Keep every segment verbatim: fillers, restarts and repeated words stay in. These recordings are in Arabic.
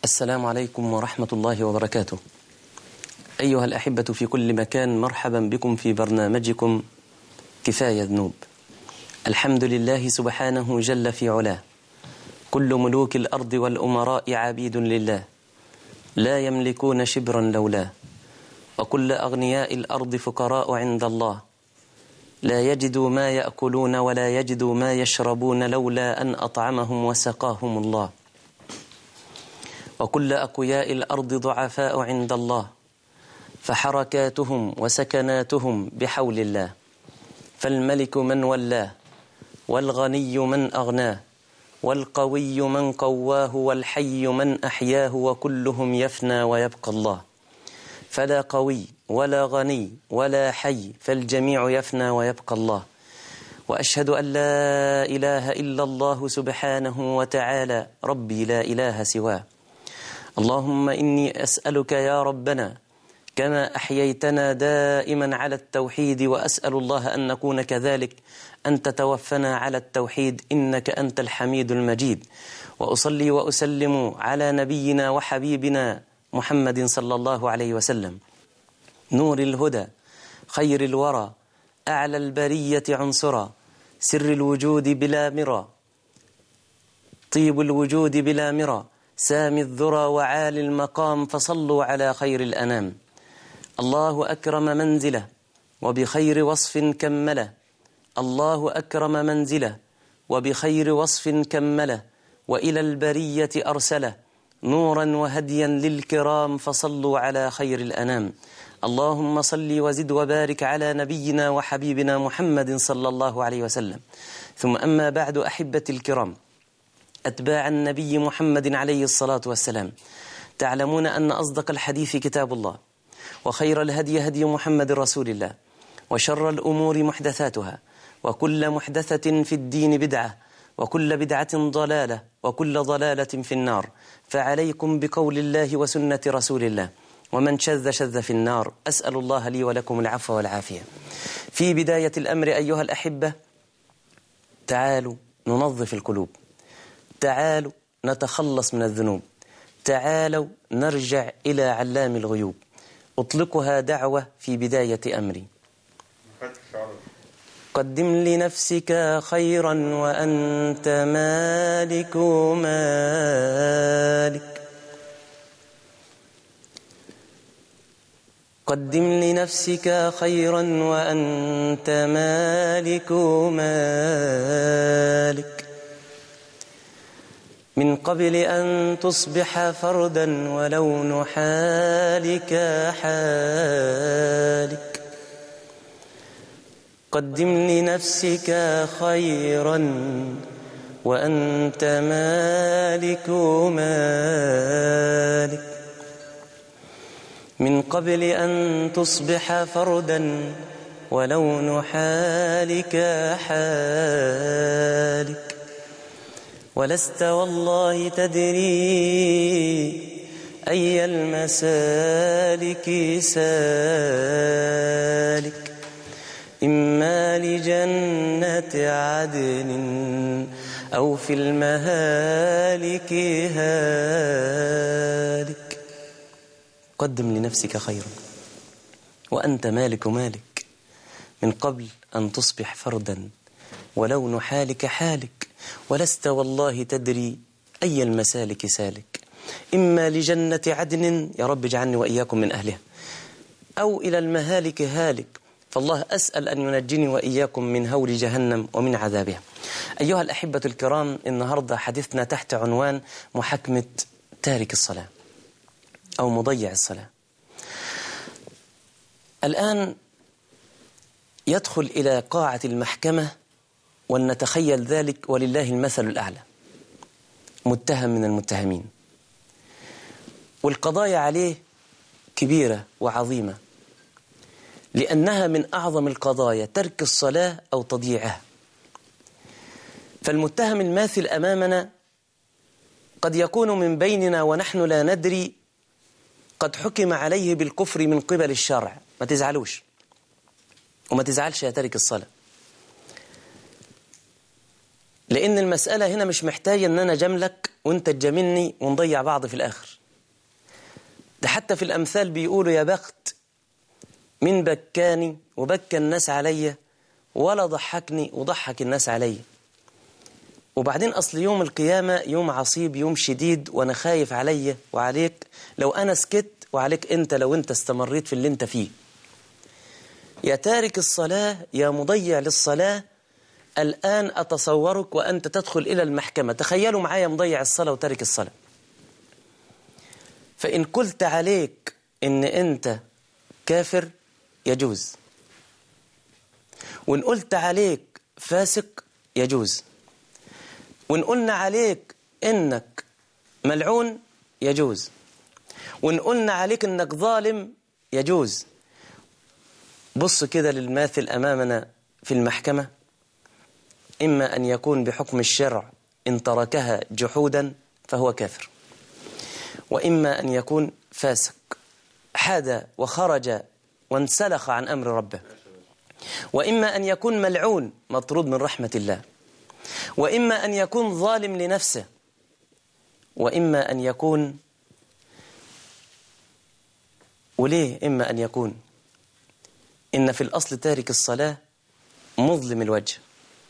السلام عليكم ورحمة الله وبركاته. أيها الأحبة في كل مكان، مرحبا بكم في برنامجكم كفاية ذنوب. الحمد لله سبحانه جل في علاه، كل ملوك الأرض والأمراء عبيد لله، لا يملكون شبرا لولاه، وكل أغنياء الأرض فقراء عند الله، لا يجدوا ما يأكلون ولا يجدوا ما يشربون لولا أن أطعمهم وسقاهم الله، وكل أقوياء الأرض ضعفاء عند الله، فحركاتهم وسكناتهم بحول الله، فالملك من ولاه، والغني من أغناه، والقوي من قواه، والحي من أحياه، وكلهم يفنى ويبقى الله، فلا قوي ولا غني ولا حي، فالجميع يفنى ويبقى الله. وأشهد أن لا إله إلا الله سبحانه وتعالى، ربي لا إله سواه. اللهم إني أسألك يا ربنا كما أحييتنا دائما على التوحيد، وأسأل الله أن نكون كذلك، أن تتوفنا على التوحيد، إنك أنت الحميد المجيد. وأصلي وأسلم على نبينا وحبيبنا محمد صلى الله عليه وسلم، نور الهدى، خير الورى، أعلى البرية عنصرا، سر الوجود بلا مرى، طيب الوجود بلا مرى، سامي الذرى وعالي المقام، فصلوا على خير الأنام. الله أكرم منزله وبخير وصف كمله، الله أكرم منزله وبخير وصف كمله، وإلى البرية أرسله نورا وهديا للكرام، فصلوا على خير الأنام. اللهم صل وزد وبارك على نبينا وحبيبنا محمد صلى الله عليه وسلم. ثم أما بعد، أحبتي الكرام، أتباع النبي محمد عليه الصلاة والسلام، تعلمون أن أصدق الحديث كتاب الله، وخير الهدي هدي محمد رسول الله، وشر الأمور محدثاتها، وكل محدثة في الدين بدعة، وكل بدعة ضلالة، وكل ضلالة في النار. فعليكم بقول الله وسنة رسول الله، ومن شذ شذ في النار. أسأل الله لي ولكم العفو والعافية. في بداية الأمر أيها الأحبة، تعالوا ننظف القلوب، تعالوا نتخلص من الذنوب، تعالوا نرجع إلى علام الغيوب. أطلقها دعوة في بداية أمري. قدم لنفسك خيرا وأنت مالك مالك، قدم لنفسك خيرا وأنت مالك مالك، من قبل أن تصبح فردا ولون حالك حالك، قدم لنفسك خيرا وأنت مالك مالك، من قبل أن تصبح فردا ولون حالك حالك، ولست والله تدري أي المسالك سالك، إما لجنة عدن أو في المهالك هالك. قدم لنفسك خيرا وأنت مالك مالك، من قبل أن تصبح فردا ولون حالك حالك، ولست والله تدري أي المسالك سالك، إما لجنة عدن، يا رب اجعلني وإياكم من أهلها، أو إلى المهالك هالك. فالله أسأل أن ينجني وإياكم من هول جهنم ومن عذابها. أيها الأحبة الكرام، النهاردة حديثنا تحت عنوان محاكمة تارك الصلاة أو مضيع الصلاة. الآن يدخل إلى قاعة المحكمة، ولنتخيل ذلك ولله المثل الأعلى، متهم من المتهمين، والقضايا عليه كبيرة وعظيمة، لأنها من أعظم القضايا ترك الصلاة أو تضييعها. فالمتهم الماثل أمامنا قد يكون من بيننا ونحن لا ندري، قد حكم عليه بالكفر من قبل الشرع. ما تزعلوش وما تزعلش يا تارك الصلاة، لأن المسألة هنا مش محتاجة أن أنا جملك وأنت تجاملني ونضيع بعض في الآخر. ده حتى في الأمثال بيقولوا يا بخت من بكاني وبكى الناس عليا ولا ضحكني وضحك الناس عليا. وبعدين أصل يوم القيامة يوم عصيب، يوم شديد، وأنا خايف عليا وعليك لو أنا سكت، وعليك أنت لو أنت استمريت في اللي أنت فيه. يا تارك الصلاة يا مضيع للصلاة، الآن أتصورك وأنت تدخل إلى المحكمة. تخيلوا معايا مضيع الصلاة وتارك الصلاة. فإن قلت عليك إن أنت كافر يجوز، وإن قلت عليك فاسق يجوز، وإن قلنا عليك إنك ملعون يجوز، وإن قلنا عليك إنك ظالم يجوز. بص كده للماثل أمامنا في المحكمة، إما أن يكون بحكم الشرع إن تركها جحودا فهو كافر، وإما أن يكون فاسق حاد وخرج وانسلخ عن أمر ربه، وإما أن يكون ملعون مطرود من رحمة الله، وإما أن يكون ظالم لنفسه، وإما أن يكون، وليه إما أن يكون؟ إن في الأصل تارك الصلاة مظلم الوجه،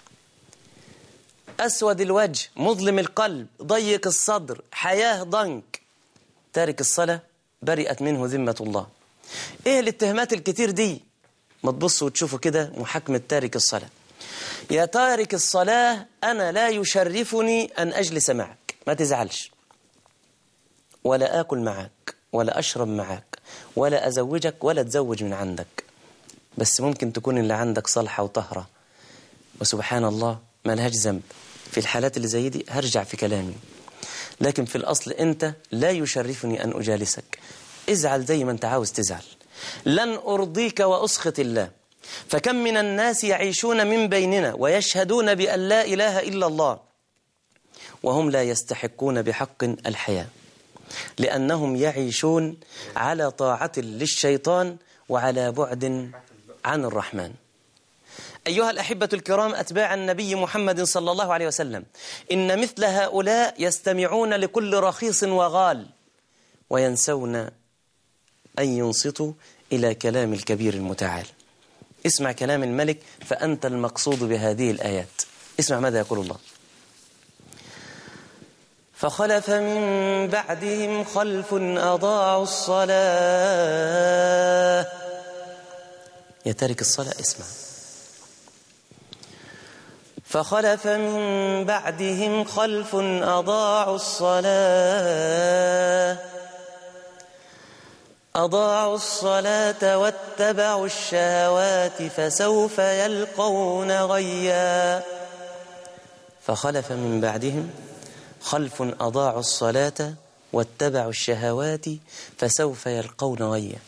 أسود الوجه، مظلم القلب، ضيق الصدر، حياة ضنك. تارك الصلاة برئت منه ذمة الله. إيه الاتهامات الكتير دي؟ ما تبصوا وتشوفوا كده محاكمة تارك الصلاة. يا تارك الصلاة أنا لا يشرفني أن أجلس معك، ما تزعلش، ولا آكل معك، ولا أشرب معك، ولا أزوجك، ولا تزوج من عندك، بس ممكن تكون اللي عندك صالحة وطهرة وسبحان الله ما لهاش ذنب. في الحالات اللي زي دي هرجع في كلامي، لكن في الأصل أنت لا يشرفني أن أجالسك. ازعل زي ما أنت عاوز تزعل، لن أرضيك وأسخط الله. فكم من الناس يعيشون من بيننا ويشهدون بأن لا إله إلا الله وهم لا يستحقون بحق الحياة، لأنهم يعيشون على طاعة للشيطان وعلى بعد عن الرحمن. أيها الأحبة الكرام أتباع النبي محمد صلى الله عليه وسلم، إن مثل هؤلاء يستمعون لكل رخيص وغال وينسون أن ينصتوا إلى كلام الكبير المتعال. اسمع كلام الملك فأنت المقصود بهذه الآيات. اسمع ماذا يقول الله: فخلف من بعدهم خلف أضاعوا الصلاة. يا تارك الصلاة اسمع: فخلف من بعدهم خلف أضاعوا الصلاة أضاعوا الصلاة واتبعوا الشهوات فسوف يلقون غيا. فخلف من بعدهم خلف أضاعوا الصلاة واتبعوا الشهوات فسوف يلقون غيا.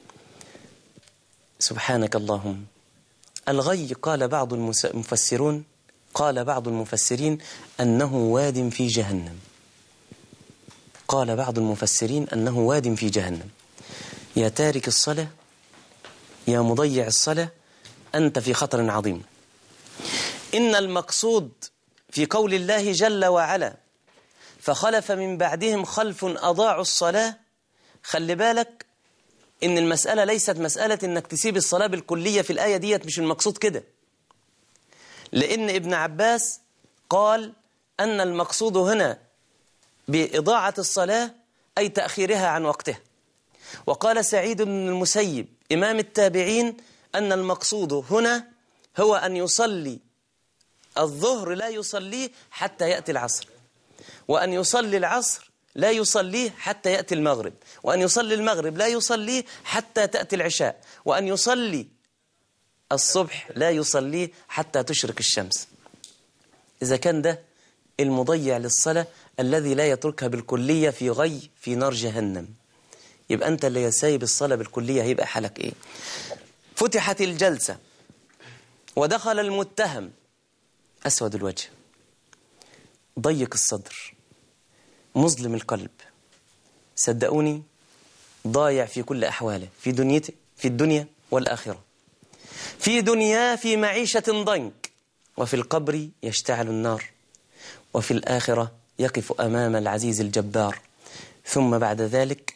سبحانك اللهم. الغي قال بعض المفسرون قال بعض المفسرين أنه واد في جهنم. قال بعض المفسرين أنه واد في جهنم. يا تارك الصلاة يا مضيع الصلاة أنت في خطر عظيم. إن المقصود في قول الله جل وعلا فخلف من بعدهم خلف أضاعوا الصلاة، خلي بالك إن المسألة ليست مسألة إنك تسيب الصلاة بالكلية في الآية ديت، مش المقصود كده، لأن ابن عباس قال أن المقصود هنا بإضاعة الصلاة أي تأخيرها عن وقتها. وقال سعيد بن المسيب إمام التابعين أن المقصود هنا هو أن يصلي الظهر لا يصليه حتى يأتي العصر، وأن يصلي العصر لا يصليه حتى يأتي المغرب، وأن يصلي المغرب لا يصليه حتى تأتي العشاء، وأن يصلي الصبح لا يصليه حتى تشرق الشمس. إذا كان ده المضيع للصلاة الذي لا يتركها بالكلية في غي في نار جهنم، يبقى أنت اللي سايب الصلاة بالكلية هيبقى حالك إيه؟ فتحت الجلسة ودخل المتهم أسود الوجه، ضيق الصدر، مظلم القلب، صدقوني ضايع في كل أحواله، في دنيته في الدنيا والآخرة. في دنيا في معيشة ضنك، وفي القبر يشتعل النار، وفي الآخرة يقف أمام العزيز الجبار، ثم بعد ذلك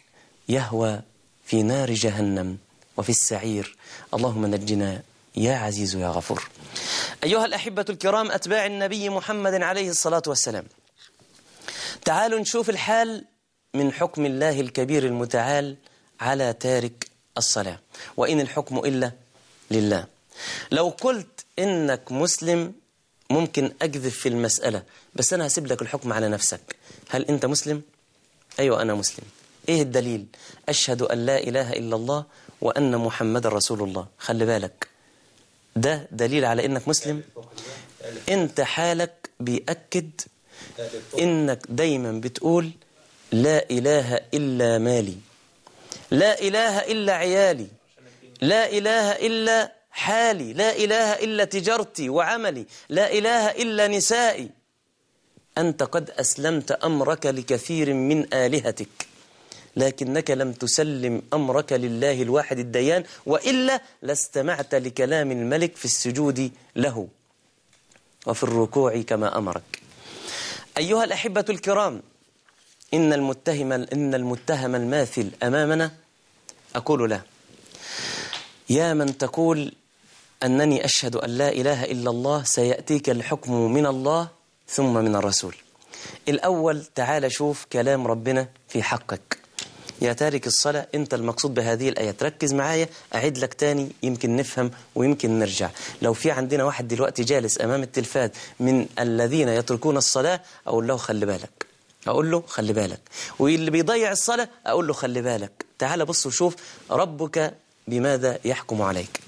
يهوى في نار جهنم وفي السعير. اللهم نجنا يا عزيز يا غفور. أيها الأحبة الكرام أتباع النبي محمد عليه الصلاة والسلام، تعالوا نشوف الحال من حكم الله الكبير المتعال على تارك الصلاة، وإن الحكم إلا لله. لو قلت إنك مسلم ممكن أكذب في المسألة، بس أنا هسيب لك الحكم على نفسك. هل أنت مسلم؟ أيوة أنا مسلم. إيه الدليل؟ أشهد أن لا إله إلا الله وأن محمد رسول الله. خلي بالك، ده دليل على إنك مسلم. أنت حالك بيأكد إنك دايما بتقول لا إله إلا مالي، لا إله إلا عيالي، لا إله إلا حالي، لا إله إلا تجارتي وعملي، لا إله إلا نسائي. أنت قد أسلمت أمرك لكثير من آلهتك، لكنك لم تسلم أمرك لله الواحد الديان، وإلا لاستمعت لكلام الملك في السجود له وفي الركوع كما أمرك. أيها الأحبة الكرام، إن المتهم إن المتهم الماثل أمامنا أقول له: يا من تقول أنني أشهد أن لا إله إلا الله، سيأتيك الحكم من الله ثم من الرسول. الأول تعال شوف كلام ربنا في حقك يا تارك الصلاة. أنت المقصود بهذه الآيات، ركز معايا أعيد لك تاني يمكن نفهم ويمكن نرجع. لو في عندنا واحد دلوقتي جالس أمام التلفاز من الذين يتركون الصلاة، أقول له خلي بالك، أقول له خلي بالك. واللي بيضيع الصلاة أقول له خلي بالك. تعال بص وشوف ربك بماذا يحكم عليك.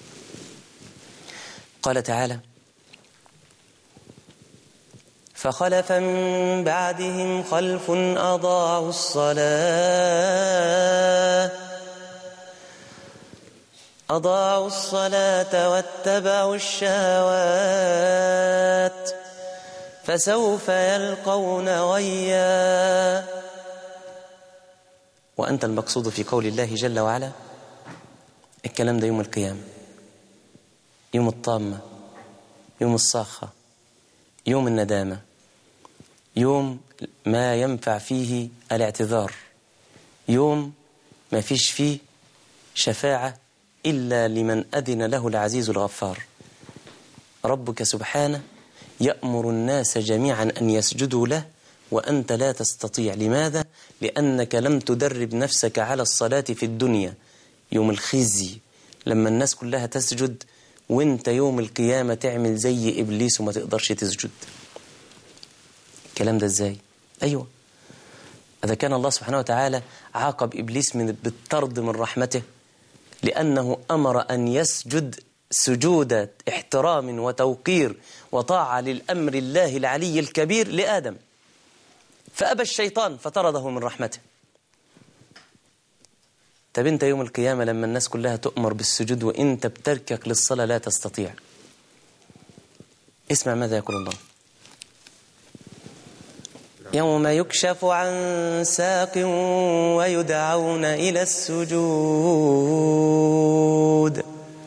قال تعالى: فخلف من بعدهم خلف أضاعوا الصلاة أضاعوا الصلاة واتبعوا الشهوات فسوف يلقون غيا. وأنت المقصود في قول الله جل وعلا الكلام ده يوم القيامة، يوم الطامة، يوم الصاخة، يوم الندامة، يوم ما ينفع فيه الاعتذار، يوم ما فيش فيه شفاعة إلا لمن أذن له العزيز الغفار. ربك سبحانه يأمر الناس جميعا أن يسجدوا له وأنت لا تستطيع. لماذا؟ لأنك لم تدرب نفسك على الصلاة في الدنيا. يوم الخزي لما الناس كلها تسجد وانت يوم القيامة تعمل زي إبليس وما تقدرش تسجد. الكلام ده ازاي؟ أيوة، إذا كان الله سبحانه وتعالى عاقب إبليس من بالطرد من رحمته لأنه أمر أن يسجد سجود احترام وتوقير وطاعة للأمر الله العلي الكبير لآدم، فأبى الشيطان فطرده من رحمته. طب انت يوم القيامة لما الناس كلها تؤمر بالسجود وانت بتركك للصلاة لا تستطيع، اسمع ماذا يقول الله: يوم يكشف عن ساق ويدعون إلى السجود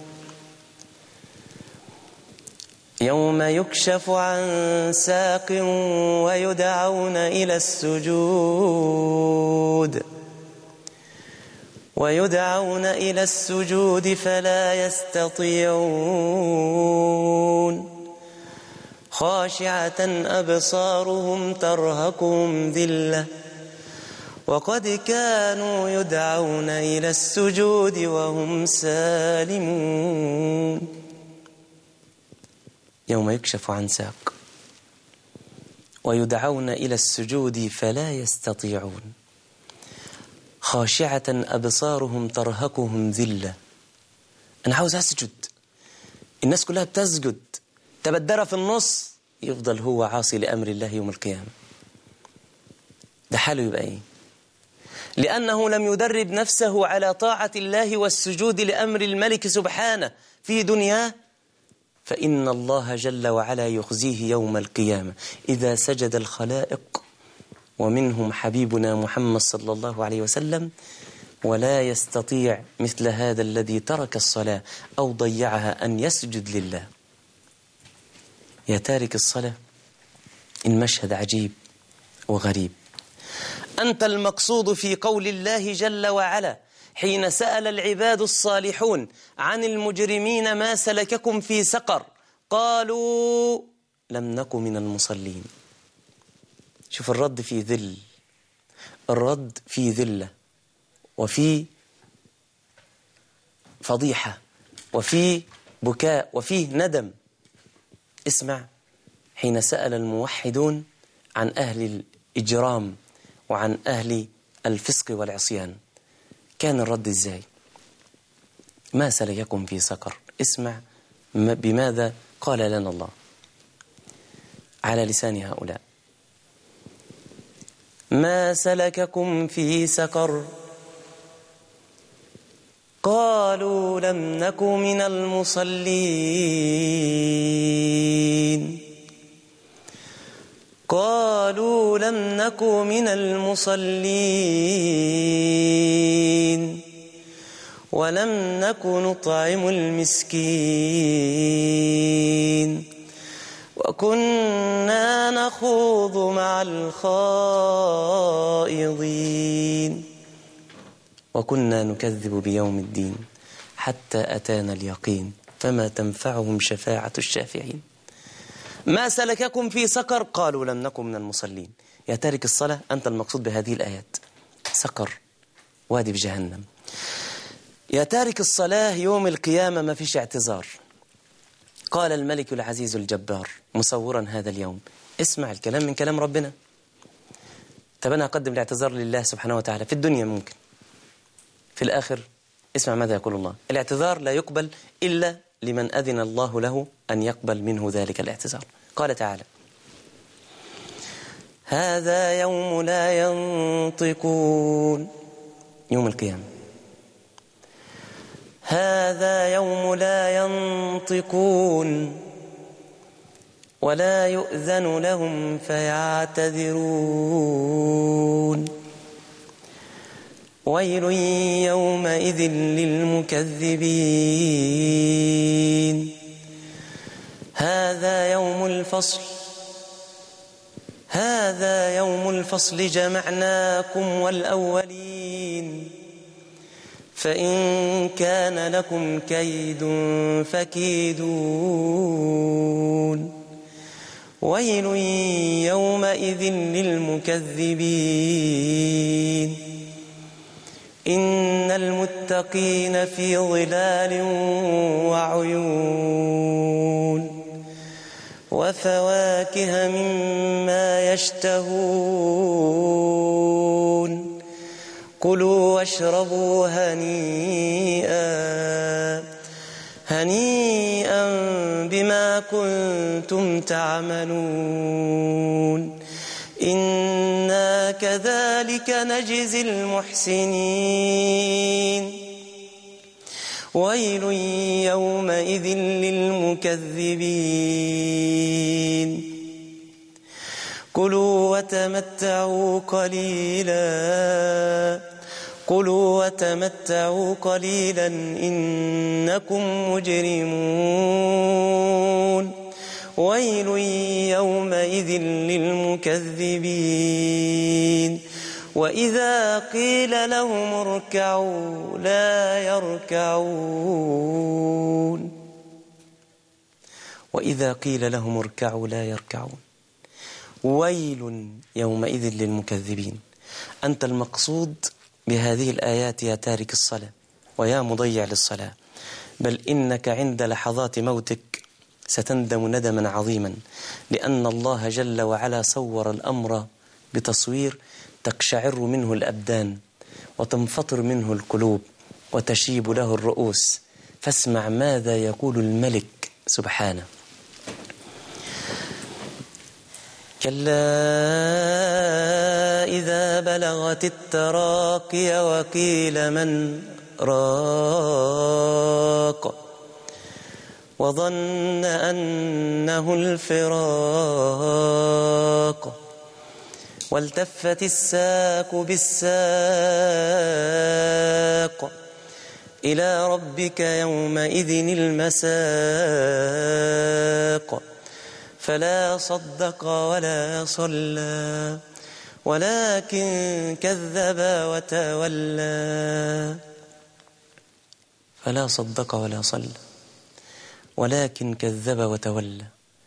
يوم يكشف عن ساق ويدعون إلى السجود ويدعون إلى السجود فلا يستطيعون خاشعة أبصارهم ترهقهم ذلة وقد كانوا يدعون إلى السجود وهم سالمون. يوم يكشف عن ساق ويدعون إلى السجود فلا يستطيعون خاشعة أبصارهم ترهقهم ذلة. أنا عاوز أسجد، الناس كلها بتسجد، تبدر في النص يفضل هو عاصي لأمر الله يوم القيامة. ده حاله يبقى إيه؟ لأنه لم يدرب نفسه على طاعة الله والسجود لأمر الملك سبحانه في دنياه، فإن الله جل وعلا يخزيه يوم القيامة إذا سجد الخلائق ومنهم حبيبنا محمد صلى الله عليه وسلم، ولا يستطيع مثل هذا الذي ترك الصلاة أو ضيعها أن يسجد لله. يا تارك الصلاة، المشهد عجيب وغريب. أنت المقصود في قول الله جل وعلا حين سأل العباد الصالحون عن المجرمين ما سلككم في سقر قالوا لم نك من المصلين. شوف الرد في ذل، الرد في ذلة وفي فضيحة وفي بكاء وفي ندم. اسمع، حين سأل الموحدون عن أهل الإجرام وعن أهل الفسق والعصيان كان الرد إزاي؟ ما سلككم في سقر. اسمع بماذا قال لنا الله على لسان هؤلاء: ما سلككم في سقر قالوا لم نك من المصلين قالوا لم نك من المصلين ولم نك نطعم المسكين وكنا نخوض مع الخائضين وكنا نكذب بيوم الدين حتى أتانا اليقين فما تنفعهم شفاعة الشافعين. ما سلككم في سقر قالوا لم نكن من المصلين. يا تارك الصلاة أنت المقصود بهذه الآيات. سقر وادي بجهنم. يا تارك الصلاة يوم القيامة ما فيش اعتذار. قال الملك العزيز الجبار مصورا هذا اليوم. اسمع الكلام من كلام ربنا. طب أنا أقدم الاعتذار لله سبحانه وتعالى في الدنيا ممكن، في الآخر اسمع ماذا يقول الله: الاعتذار لا يقبل إلا لمن أذن الله له أن يقبل منه ذلك الاعتذار. قال تعالى: هذا يوم لا ينطقون. يوم القيامة. هذا يوم لا ينطقون ولا يؤذن لهم فيعتذرون ويل يومئذ للمكذبين. هذا يوم الفصل هذا يوم الفصل جمعناكم والأولين فإن كان لكم كيد فكيدون ويل يومئذ للمكذبين. إن المتقين في ظلال وعيون وفواكه مما يشتهون كلوا واشربوا هنيئا هنيئا بما كنتم تعملون إنا كذلك نجزي المحسنين ويل يومئذ للمكذبين. كلوا وتمتعوا قليلا كلوا وتمتعوا قليلا إنكم مجرمون ويل يومئذ للمكذبين. وإذا قيل لهم اركعوا لا يركعون وإذا قيل لهم اركعوا لا يركعون ويل يومئذ للمكذبين. أنت المقصود بهذه الآيات يا تارك الصلاة ويا مضيع للصلاة، بل إنك عند لحظات موتك ستندم ندما عظيما، لأن الله جل وعلا صور الأمر بتصوير تقشعر منه الأبدان وتنفطر منه القلوب وتشيب له الرؤوس. فاسمع ماذا يقول الملك سبحانه: كلا إذا بلغت التراقي وقيل من راق وظن أنه الفراق والتفت الساق بالساق إلى ربك يومئذ المساق فلا صدق ولا صلى ولكن كذب وتولى فلا صدق ولا صلى ولكن كذب وتولى.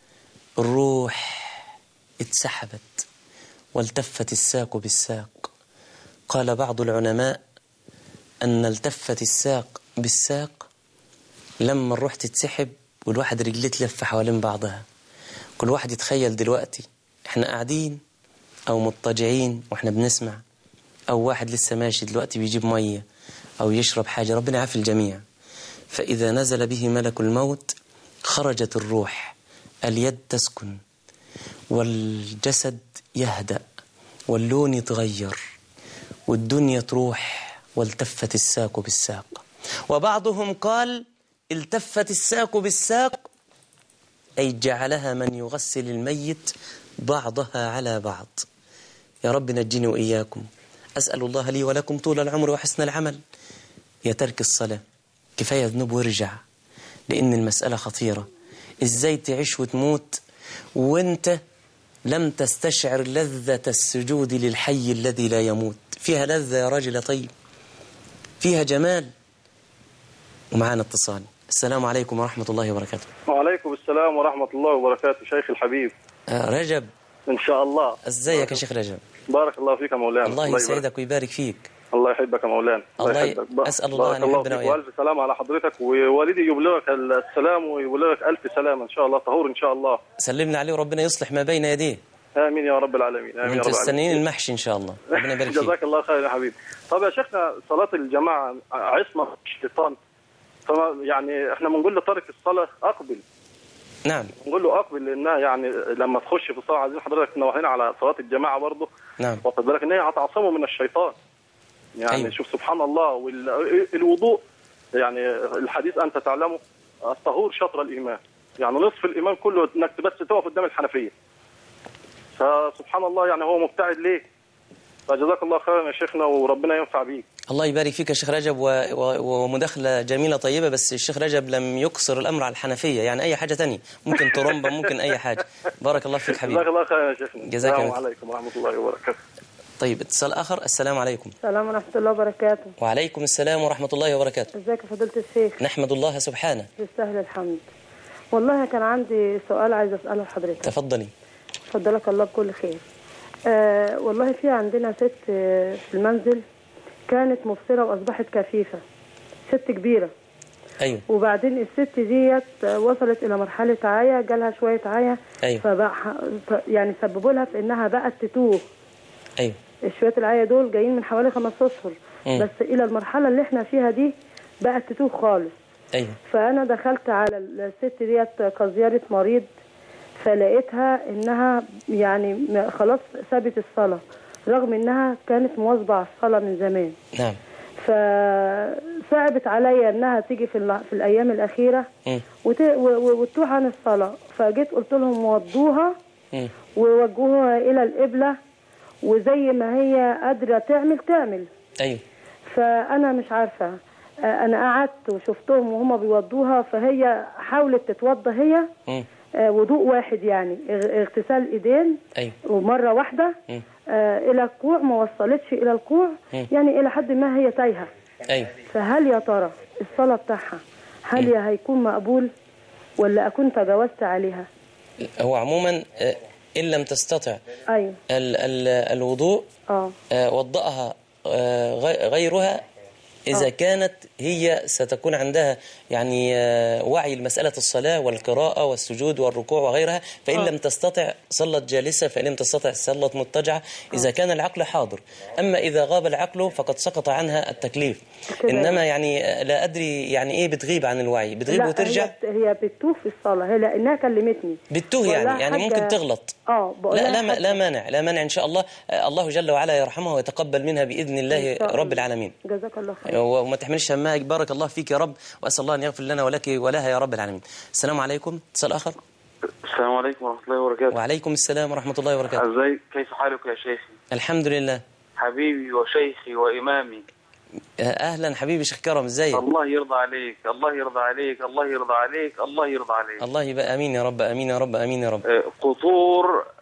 الروح اتسحبت والتفت الساق بالساق. قال بعض العلماء أن التفت الساق بالساق لما الروح تتسحب والواحد رجليه تلف حوالين بعضها. كل واحد يتخيل دلوقتي احنا قاعدين أو مضطجعين واحنا بنسمع، أو واحد لسه ماشي دلوقتي بيجيب مية أو يشرب حاجة، ربنا يعافي الجميع. فإذا نزل به ملك الموت خرجت الروح، اليد تسكن والجسد يهدأ واللون يتغير والدنيا تروح والتفت الساق بالساق. وبعضهم قال التفت الساق بالساق أي جعلها من يغسل الميت بعضها على بعض. يا رب نجيني وإياكم. أسأل الله لي ولكم طول العمر وحسن العمل. يا ترك الصلاة كفاية ذنوب وارجع، لأن المسألة خطيرة. إزاي تعيش وتموت وانت لم تستشعر لذة السجود للحي الذي لا يموت؟ فيها لذة يا راجل طيب، فيها جمال. ومعانا اتصال. السلام عليكم ورحمة الله وبركاته. وعليكم السلام ورحمة الله وبركاته. شيخ الحبيب آه رجب إن شاء الله. ازيك يا شيخ رجب؟ بارك الله فيك يا مولانا. الله يسعدك ويبارك فيك. الله يحبك يا مولانا. الله, الله يحبك. أسأل الله أن يحبنا وإياك. وألف سلام على حضرتك، ووالدي يبلغك السلام ويبلغك ألف سلام إن شاء الله، طهور إن شاء الله. سلمنا عليه وربنا يصلح ما بين يديه. آمين يا رب العالمين. آمين يا رب العالمين. المحشي إن شاء الله. ربنا يبارك فيك. جزاك الله خير يا حبيبي. طب يا شيخنا، صلاة الجماعة عصمة الشيطان، فما يعني احنا بنقول لتارك الصلاة أقبل. نعم. نقول له أقبل لأنها يعني لما تخش في الصلاة، عايزين حضرتك تنوهنا على صلاة الجماعة برضه. نعم. واخد بالك إن هي هتعصمه من الشيطان. يعني أيوه. شوف سبحان الله. والوضوء يعني الحديث أنت تعلمه الطهور شطر الإيمان، يعني نصف الإيمان كله إنك بس تقف قدام الحنفية. فسبحان الله يعني هو مبتعد ليه؟ فجزاك الله خيرا يا شيخنا وربنا ينفع بيك. الله يبارك فيك يا شيخ رجب، و... و... ومداخلة جميلة طيبة. بس الشيخ رجب لم يقصر الأمر على الحنفية، يعني أي حاجة تانية ممكن ترمبة ممكن أي حاجة. بارك الله فيك حبيبي. جزاك الله خيرا يا شيخنا. جزاك الله. السلام عليكم ورحمة الله وبركاته. طيب اتصال آخر. السلام عليكم. السلام ورحمة الله وبركاته. وعليكم السلام ورحمة الله وبركاته. ازيك يا فضيلة الشيخ؟ نحمد الله سبحانه. يستاهل الحمد. والله كان عندي سؤال عايز أسأله لحضرتك. تفضلي. فضلك الله بكل خير. آه والله في عندنا ست في المنزل كانت مبصرة وأصبحت كفيفة، ست كبيرة. أيوه. وبعدين الست ديت وصلت إلى مرحلة عيا، جالها شوية عيا. أيوه. فبقى يعني سببوا لها في إنها بقت تتوه. أيوه. شوية العيا دول جايين من حوالي خمس أشهر، بس إلى المرحلة اللي احنا فيها دي بقت تتوه خالص. أيوه. فأنا دخلت على الست ديت كزيارة مريض، فلقيتها إنها يعني خلاص سابت الصلاة رغم إنها كانت مواظبة على الصلاة من زمان. نعم. فصعبت عليا إنها تيجي في, في الأيام الأخيرة وتروح عن الصلاة. فجيت قلت لهم وضوها ووجهوها إلى القبلة، وزي ما هي قادرة تعمل تعمل. أيوه. فأنا مش عارفة، أنا قعدت وشفتهم وهم بيوضوها، فهي حاولت تتوضى هي م. وضوء واحد يعني اغتسال ايدين. أيوه. ومره واحده آه الى الكوع، ما وصلتش الى الكوع، يعني الى حد ما هي تايهه. أيوه. فهل يا ترى الصلاه بتاعها هل م. هيكون مقبول ولا اكون تجاوزت عليها؟ هو عموما ان لم تستطع ايوه ال ال الوضوء اه وضأها غيرها إذا كانت هي ستكون عندها يعني وعي لمسألة الصلاة والقراءة والسجود والركوع وغيرها، فإن لم تستطع صلت جالسة، فإن لم تستطع صلت مضطجعة إذا كان العقل حاضر. أما إذا غاب العقل فقد سقط عنها التكليف. إنما يعني لا أدري يعني إيه بتغيب عن الوعي، بتغيب وترجع؟ هي, هي بتوه في الصلاة، هي لأنها كلمتني بتوه يعني يعني ممكن تغلط. اه لا لا, لا مانع لا مانع إن شاء الله. الله جل وعلا يرحمها ويتقبل منها بإذن الله رب العالمين. جزاك الله خير. وما تحملش همها. بارك الله فيك يا رب، وأسأل الله أن يغفر لنا ولك ولها يا رب العالمين. السلام عليكم. اتصال آخر. السلام عليكم ورحمة الله وبركاته. وعليكم السلام ورحمة الله وبركاته. ازاي كيف حالك يا شيخي؟ الحمد لله. حبيبي وشيخي وإمامي. أهلا حبيبي شيخ كرم، ازيك؟ الله يرضى عليك، الله يرضى عليك، الله يرضى عليك، الله يرضى عليك. الله يبقى امين يا رب، امين يا رب، امين يا رب. قطور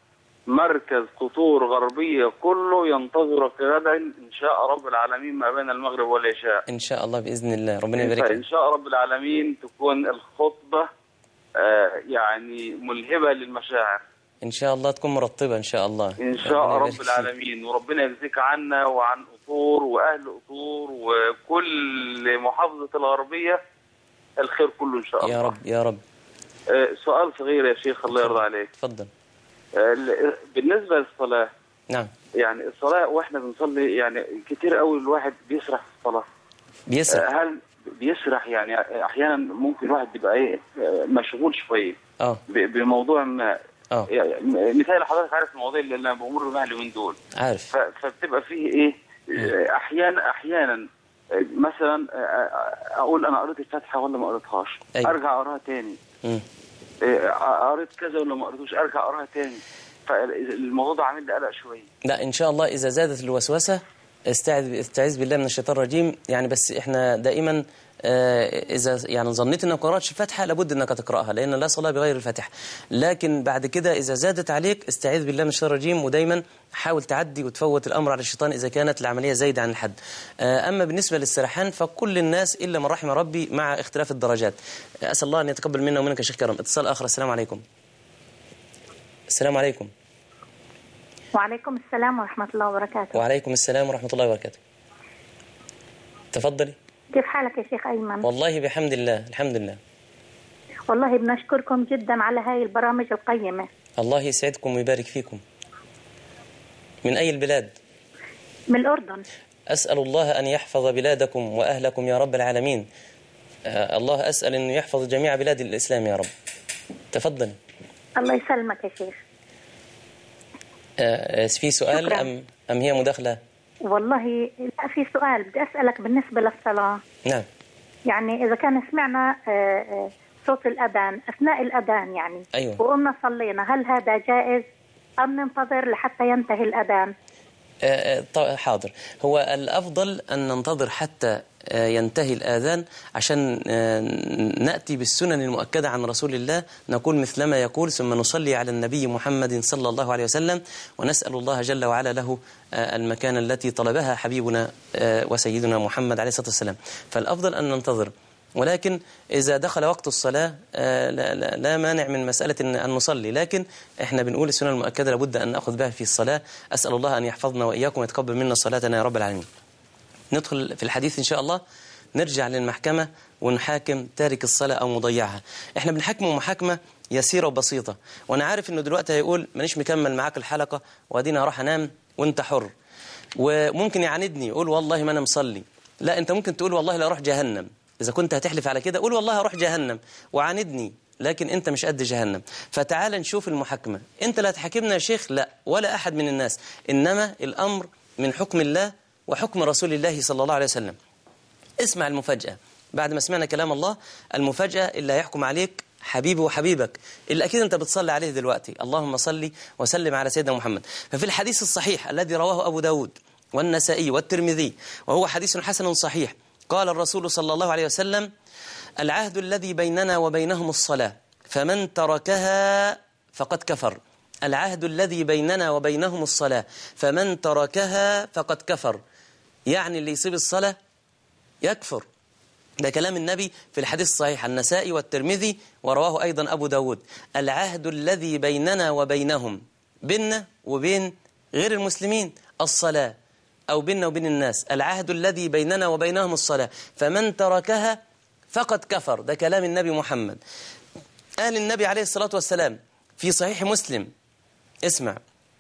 مركز قطور غربية كله ينتظرك غدا إن شاء رب العالمين ما بين المغرب والعشاء. إن شاء الله بإذن الله، ربنا يبارك. إن شاء رب العالمين تكون الخطبة آه يعني ملهبة للمشاعر. إن شاء الله تكون مرطبة إن شاء الله. إن شاء رب العالمين، وربنا يجزيك عنا وعن قطور وأهل قطور وكل محافظة الغربية الخير كله إن شاء الله. يا رب يا رب. آه سؤال صغير يا شيخ الله يرضى عليك. تفضل. بالنسبة للصلاة، نعم، يعني الصلاة واحنا بنصلي يعني كتير قوي الواحد بيسرح في الصلاة. بيسرح؟ هل بيسرح؟ يعني احيانا ممكن الواحد بيبقى ايه مشغول شوية اه بموضوع ما. اه يعني مثال حضرتك عارف المواضيع اللي انا بمر بها اليومين دول. عارف. فبتبقى فيه ايه احيانا احيانا مثلا اقول انا قريت الفاتحة ولا ما قريتهاش. أيوة. ارجع اقراها تاني. امم قريت كذا ولا ما قريتوش ارجع اقراها تاني. فالموضوع ده عامل لي قلق شويه. لا ان شاء الله اذا زادت الوسوسه استعذ استعذ بالله من الشيطان الرجيم. يعني بس احنا دائما اذا يعني ظنيت انك ما قراتش الفاتحه لابد انك تقراها، لان لا صلاه بغير الفاتحه. لكن بعد كده اذا زادت عليك استعذ بالله من الشيطان الرجيم، ودايما حاول تعدي وتفوت الامر على الشيطان اذا كانت العمليه زايده عن الحد. اما بالنسبه للسرحان فكل الناس الا من رحم ربي مع اختلاف الدرجات. اسال الله ان يتقبل منا ومنك يا شيخ كرم. اتصال اخر. السلام عليكم. السلام عليكم. وعليكم السلام ورحمة الله وبركاته. وعليكم السلام ورحمة الله وبركاته. تفضلي. كيف حالك يا شيخ أيمن؟ والله بحمد الله الحمد لله. والله بنشكركم جدا على هاي البرامج القيمة. الله يسعدكم ويبارك فيكم. من أي البلاد؟ من الأردن. أسأل الله أن يحفظ بلادكم وأهلكم يا رب العالمين. آه الله أسأل أن يحفظ جميع بلاد الإسلام يا رب. تفضلي. الله يسلمك يا شيخ. آه في سؤال أم أم هي مداخلة؟ والله لا في سؤال بدي أسألك بالنسبة للصلاة. نعم. يعني إذا كان سمعنا صوت الأذان أثناء الأذان يعني. أيوة. وقمنا صلينا، هل هذا جائز أم ننتظر لحتى ينتهي الأذان؟ آه حاضر. هو الأفضل أن ننتظر حتى ينتهي الآذان عشان نأتي بالسنن المؤكدة عن رسول الله، نقول مثلما يقول ثم نصلي على النبي محمد صلى الله عليه وسلم ونسأل الله جل وعلا له المكان التي طلبها حبيبنا وسيدنا محمد عليه الصلاة والسلام. فالأفضل أن ننتظر، ولكن إذا دخل وقت الصلاة لا, لا, لا مانع من مسألة أن نصلي، لكن إحنا بنقول السنن المؤكدة لابد أن نأخذ بها في الصلاة. أسأل الله أن يحفظنا وإياكم ويتقبل منا صلاتنا يا رب العالمين. ندخل في الحديث إن شاء الله، نرجع للمحكمة ونحاكم تارك الصلاة أو مضيعها. إحنا بنحاكمه محاكمة يسيرة وبسيطة، وأنا عارف إنه دلوقتي هيقول مانيش مكمل معاك الحلقة وأدينا هروح أنام وأنت حر، وممكن يعاندني يقول والله ما أنا مصلي. لا، أنت ممكن تقول والله لا أروح جهنم. إذا كنت هتحلف على كده قول والله هروح جهنم وعاندني، لكن أنت مش قد جهنم. فتعال نشوف المحاكمة. أنت لا تحاكمنا يا شيخ، لا، ولا أحد من الناس، إنما الأمر من حكم الله وحكم رسول الله صلى الله عليه وسلم. اسمع المفاجأة بعد ما سمعنا كلام الله. المفاجأة اللي هيحكم عليك حبيبي وحبيبك اللي أكيد أنت بتصلي عليه دلوقتي. اللهم صلي وسلم على سيدنا محمد. ففي الحديث الصحيح الذي رواه أبو داود والنسائي والترمذي وهو حديث حسن صحيح، قال الرسول صلى الله عليه وسلم: العهد الذي بيننا وبينهم الصلاة فمن تركها فقد كفر. العهد الذي بيننا وبينهم الصلاة فمن تركها فقد كفر. يعني اللي يسيب الصلاة يكفر. ده كلام النبي في الحديث الصحيح النسائي والترمذي ورواه أيضا أبو داود. العهد الذي بيننا وبينهم، بيننا وبين غير المسلمين الصلاة، أو بيننا وبين الناس العهد الذي بيننا وبينهم الصلاة فمن تركها فقد كفر. ده كلام النبي محمد. قال النبي عليه الصلاة والسلام في صحيح مسلم، اسمع،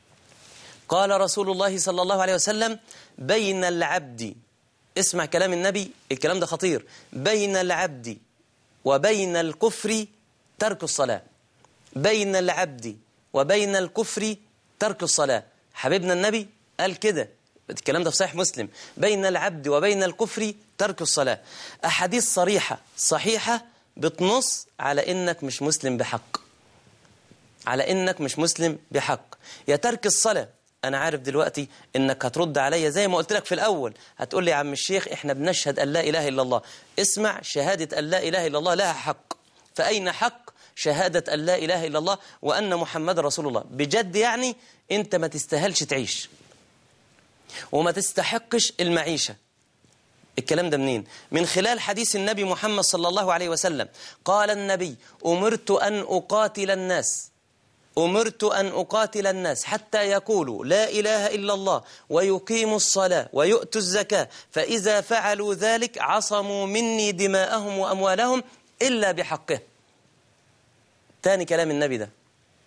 قال رسول الله صلى الله عليه وسلم: بين العبد، اسمع كلام النبي، الكلام ده خطير، بين العبد وبين الكفر ترك الصلاة. بين العبد وبين الكفر ترك الصلاة. حبيبنا النبي قال كده، الكلام ده في صحيح مسلم، بين العبد وبين الكفر ترك الصلاة. أحاديث صريحة صحيحة بتنص على إنك مش مسلم بحق، على إنك مش مسلم بحق. يا ترك الصلاة. أنا عارف دلوقتي إنك هترد عليا زي ما قلت لك في الأول، هتقول لي يا عم الشيخ إحنا بنشهد أن لا إله إلا الله. اسمع، شهادة أن لا إله إلا الله لها حق. فأين حق؟ شهادة أن لا إله إلا الله وأن محمد رسول الله بجد، يعني أنت ما تستاهلش تعيش وما تستحقش المعيشة. الكلام ده منين؟ من خلال حديث النبي محمد صلى الله عليه وسلم. قال النبي: أمرت أن أقاتل الناس أمرت أن أقاتل الناس حتى يقولوا لا إله إلا الله ويقيموا الصلاة ويؤتوا الزكاة، فإذا فعلوا ذلك عصموا مني دماءهم وأموالهم إلا بحقه. تاني كلام النبي ده،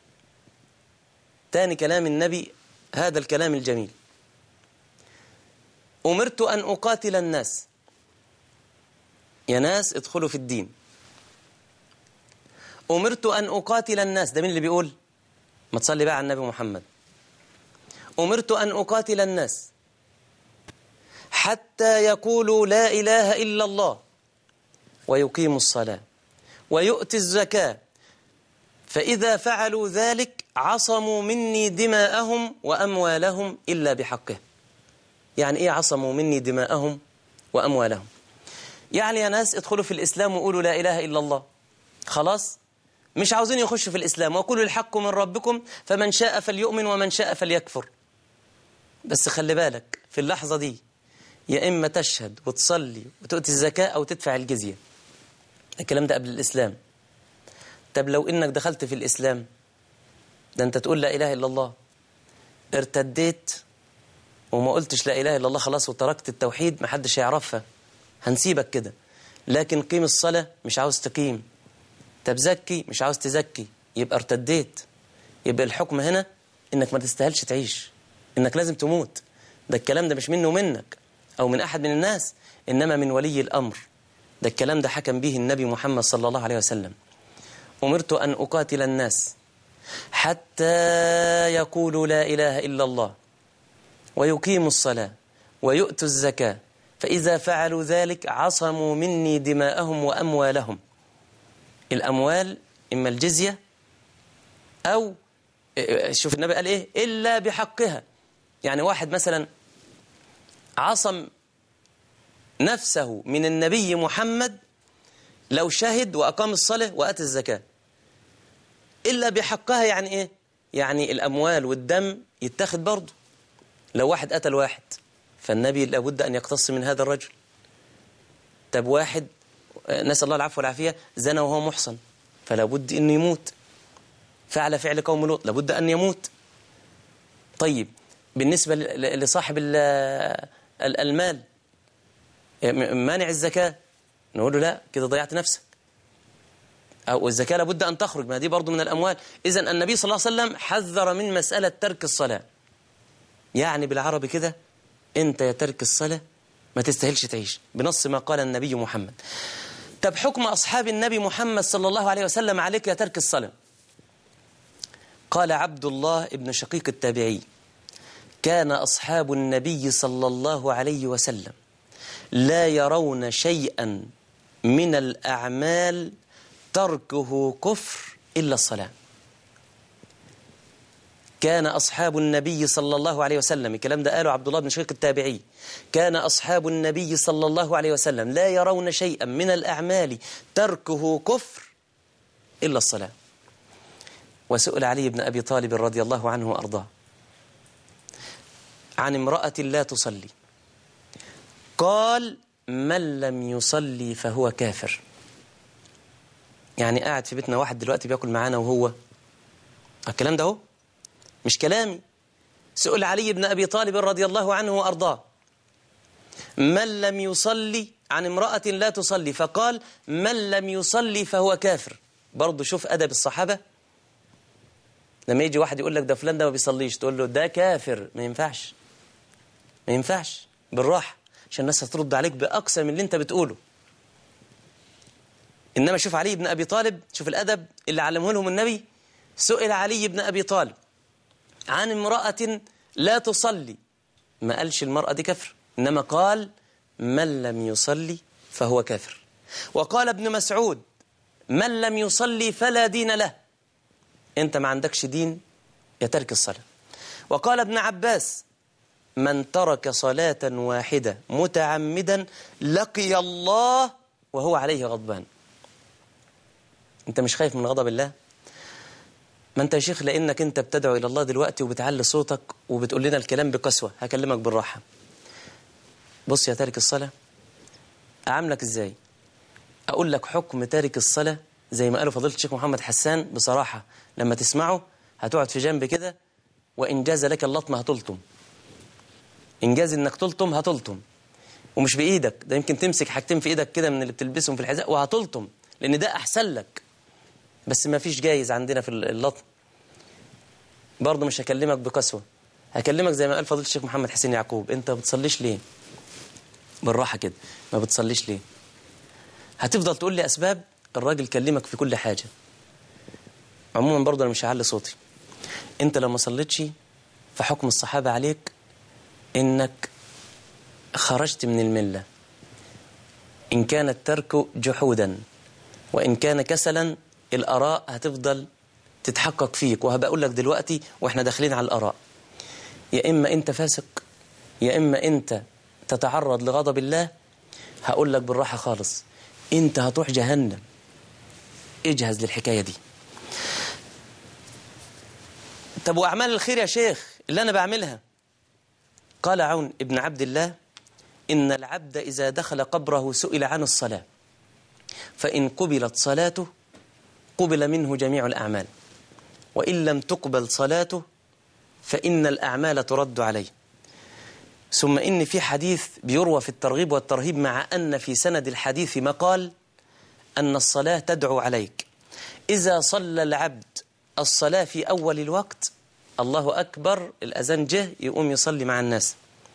تاني كلام النبي، هذا الكلام الجميل: أمرت أن أقاتل الناس. يا ناس ادخلوا في الدين. أمرت أن أقاتل الناس، ده مين اللي بيقول؟ ما تصلي بقى على النبي محمد. أمرت أن أقاتل الناس حتى يقولوا لا إله إلا الله ويقيموا الصلاة ويؤتي الزكاة، فإذا فعلوا ذلك عصموا مني دماءهم وأموالهم إلا بحقه. يعني إيه عصموا مني دماءهم وأموالهم؟ يعني يا ناس ادخلوا في الإسلام وقولوا لا إله إلا الله، خلاص مش عاوزين يخشوا في الإسلام، وقولوا الحق من ربكم فمن شاء فليؤمن ومن شاء فليكفر. بس خلي بالك في اللحظة دي يا إما تشهد وتصلي وتؤتي الزكاة أو تدفع الجزية. الكلام ده قبل الإسلام. طب لو إنك دخلت في الإسلام، ده أنت تقول لا إله إلا الله، ارتديت وما قلتش لا إله إلا الله خلاص وتركت التوحيد، محدش يعرفها، هنسيبك كده. لكن قيم الصلاة مش عاوز تقيم، طب زكي مش عاوز تزكي، يبقى ارتديت. يبقى الحكم هنا إنك ما تستاهلش تعيش، إنك لازم تموت. ده الكلام ده مش منه ومنك أو من أحد من الناس، إنما من ولي الأمر. ده الكلام ده حكم به النبي محمد صلى الله عليه وسلم. أمرت أن أقاتل الناس حتى يقولوا لا إله إلا الله ويقيموا الصلاة ويؤتوا الزكاة، فإذا فعلوا ذلك عصموا مني دماءهم وأموالهم. الأموال إما الجزية أو شوف النبي قال إيه؟ إلا بحقها. يعني واحد مثلا عصم نفسه من النبي محمد لو شهد وأقام الصلاة وأتى الزكاة إلا بحقها. يعني إيه؟ يعني الأموال والدم يتاخد برضه. لو واحد قتل واحد فالنبي لابد أن يقتص من هذا الرجل. طب واحد نسأل الله العفو والعافية زنى وهو محصن فلا بد أنه يموت. فعل فعل قوم لوط لابد أن يموت. طيب بالنسبة لصاحب المال مانع الزكاة، نقول له لا كده ضيعت نفسك، أو الزكاة لابد أن تخرج، ما دي برضو من الأموال. إذن النبي صلى الله عليه وسلم حذر من مسألة ترك الصلاة. يعني بالعربي كده أنت يا ترك الصلاة ما تستاهلش تعيش، بنص ما قال النبي محمد. طب حكم أصحاب النبي محمد صلى الله عليه وسلم عليك يا ترك الصلاة. قال عبد الله ابن شقيق التابعي: كان أصحاب النبي صلى الله عليه وسلم لا يرون شيئا من الأعمال تركه كفر إلا الصلاة. كان أصحاب النبي صلى الله عليه وسلم، الكلام ده قاله عبد الله بن شقيق التابعي، كان أصحاب النبي صلى الله عليه وسلم لا يرون شيئا من الأعمال تركه كفر إلا الصلاة. وسئل علي بن أبي طالب رضي الله عنه وأرضاه عن امرأة لا تصلي، قال: من لم يصلي فهو كافر. يعني قاعد في بيتنا واحد دلوقتي بياكل معانا وهو الكلام ده هو مش كلامي. سئل علي بن أبي طالب رضي الله عنه وأرضاه: من لم يصلي، عن امرأة لا تصلي، فقال: من لم يصلي فهو كافر. برضو شوف أدب الصحابة. لما يجي واحد يقول لك ده فلان ده ما بيصليش، تقول له ده كافر. ما ينفعش، ما ينفعش، بالراحة عشان الناس هترد عليك بأقصى من اللي انت بتقوله. إنما شوف علي بن أبي طالب، شوف الأدب اللي علمه لهم النبي. سئل علي بن أبي طالب عن امرأة لا تصلي، ما قالش المرأة دي كافر، إنما قال: من لم يصلي فهو كافر. وقال ابن مسعود: من لم يصلي فلا دين له. أنت ما عندكش دين يا ترك الصلاة. وقال ابن عباس: من ترك صلاة واحدة متعمدا لقي الله وهو عليه غضبان. أنت مش خايف من غضب الله؟ ما أنت يا شيخ لأنك أنت بتدعو إلى الله دلوقتي وبتعلي صوتك وبتقول لنا الكلام بقسوة. هكلمك بالراحة. بص يا تارك الصلاة، أعاملك إزاي؟ أقول لك حكم تارك الصلاة زي ما قالوا فضيلة الشيخ محمد حسان. بصراحة لما تسمعه هتقعد في جنب كده، وإن جاز لك اللطمة هتلطم. إن جاز إنك تلطم هتلطم، ومش بإيدك، ده يمكن تمسك حاجتين في إيدك كده من اللي بتلبسهم في الحذاء وهتلطم، لأن ده أحسن لك. بس ما فيش جايز عندنا في اللطم. برضه مش هكلمك بقسوة، هكلمك زي ما قال فضيلة الشيخ محمد حسين يعقوب. أنت ما بتصليش ليه؟ بالراحة كده، ما بتصليش ليه؟ هتفضل تقول لي أسباب. الراجل كلمك في كل حاجة. عموما برضه أنا مش هعلي صوتي. أنت لو ما صليتش فحكم الصحابة عليك إنك خرجت من الملة، إن كان الترك جحودا وإن كان كسلا. الآراء هتفضل تتحقق فيك، وهبقى أقول لك دلوقتي وإحنا داخلين على الآراء. يا إما أنت فاسق، يا إما أنت تتعرض لغضب الله. هقول لك بالراحة خالص، أنت هتروح جهنم. اجهز للحكاية دي. طب وأعمال الخير يا شيخ اللي أنا بعملها؟ قال عون ابن عبد الله: إن العبد إذا دخل قبره سئل عن الصلاة، فإن قبلت صلاته قبل منه جميع الأعمال، وإن لم تقبل صلاته فإن الأعمال ترد عليه. ثم إن في حديث بيروى في الترغيب والترهيب، مع أن في سند الحديث مقال، أن الصلاة تدعو عليك. إذا صلى العبد الصلاة في أول الوقت، الله أكبر، الأذان جه، يقوم يصلي مع الناس.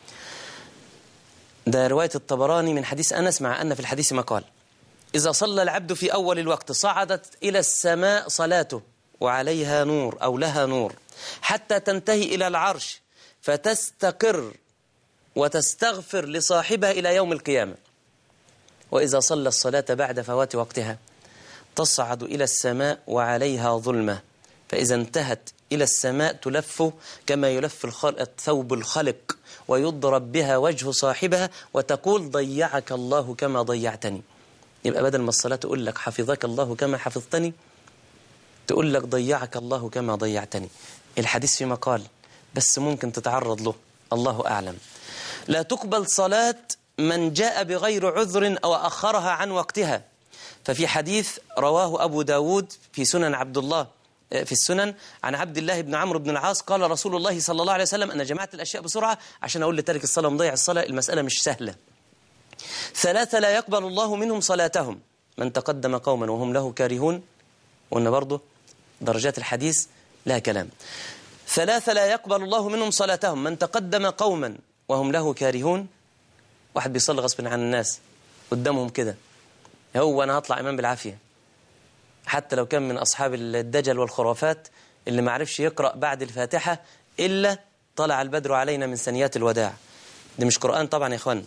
ده رواية الطبراني من حديث أنس، مع أن في الحديث مقال. إذا صلى العبد في أول الوقت صعدت إلى السماء صلاته وعليها نور أو لها نور، حتى تنتهي إلى العرش فتستقر وتستغفر لصاحبها إلى يوم القيامة. وإذا صلى الصلاة بعد فوات وقتها تصعد إلى السماء وعليها ظلمة، فإذا انتهت إلى السماء تلف كما يلف الخلق ثوب الخلق، ويضرب بها وجه صاحبها وتقول: ضيعك الله كما ضيعتني. يبقى بدل ما الصلاة تقول لك حفظك الله كما حفظتني، تقول لك ضيعك الله كما ضيعتني. الحديث في مقال، بس ممكن تتعرض له، الله أعلم. لا تقبل صلاة من جاء بغير عذر أو أخرها عن وقتها. ففي حديث رواه أبو داود في سنن عبد الله في السنن عن عبد الله بن عمرو بن العاص قال رسول الله صلى الله عليه وسلم: أنا جمعت الأشياء بسرعة عشان أقول لتارك الصلاة مضيع الصلاة، المسألة مش سهلة. ثلاثة لا يقبل الله منهم صلاتهم: من تقدم قوما وهم له كارهون، وأن برضه درجات الحديث لها كلام. ثلاثة لا يقبل الله منهم صلاتهم: من تقدم قوما وهم له كارهون. واحد بيصلي غصب عن الناس قدامهم كده، هو أنا هطلع إمام بالعافية، حتى لو كان من أصحاب الدجل والخرافات اللي ما عرفش يقرأ بعد الفاتحة إلا طلع البدر علينا من ثنيات الوداع. دي مش قرآن طبعا يا إخوان.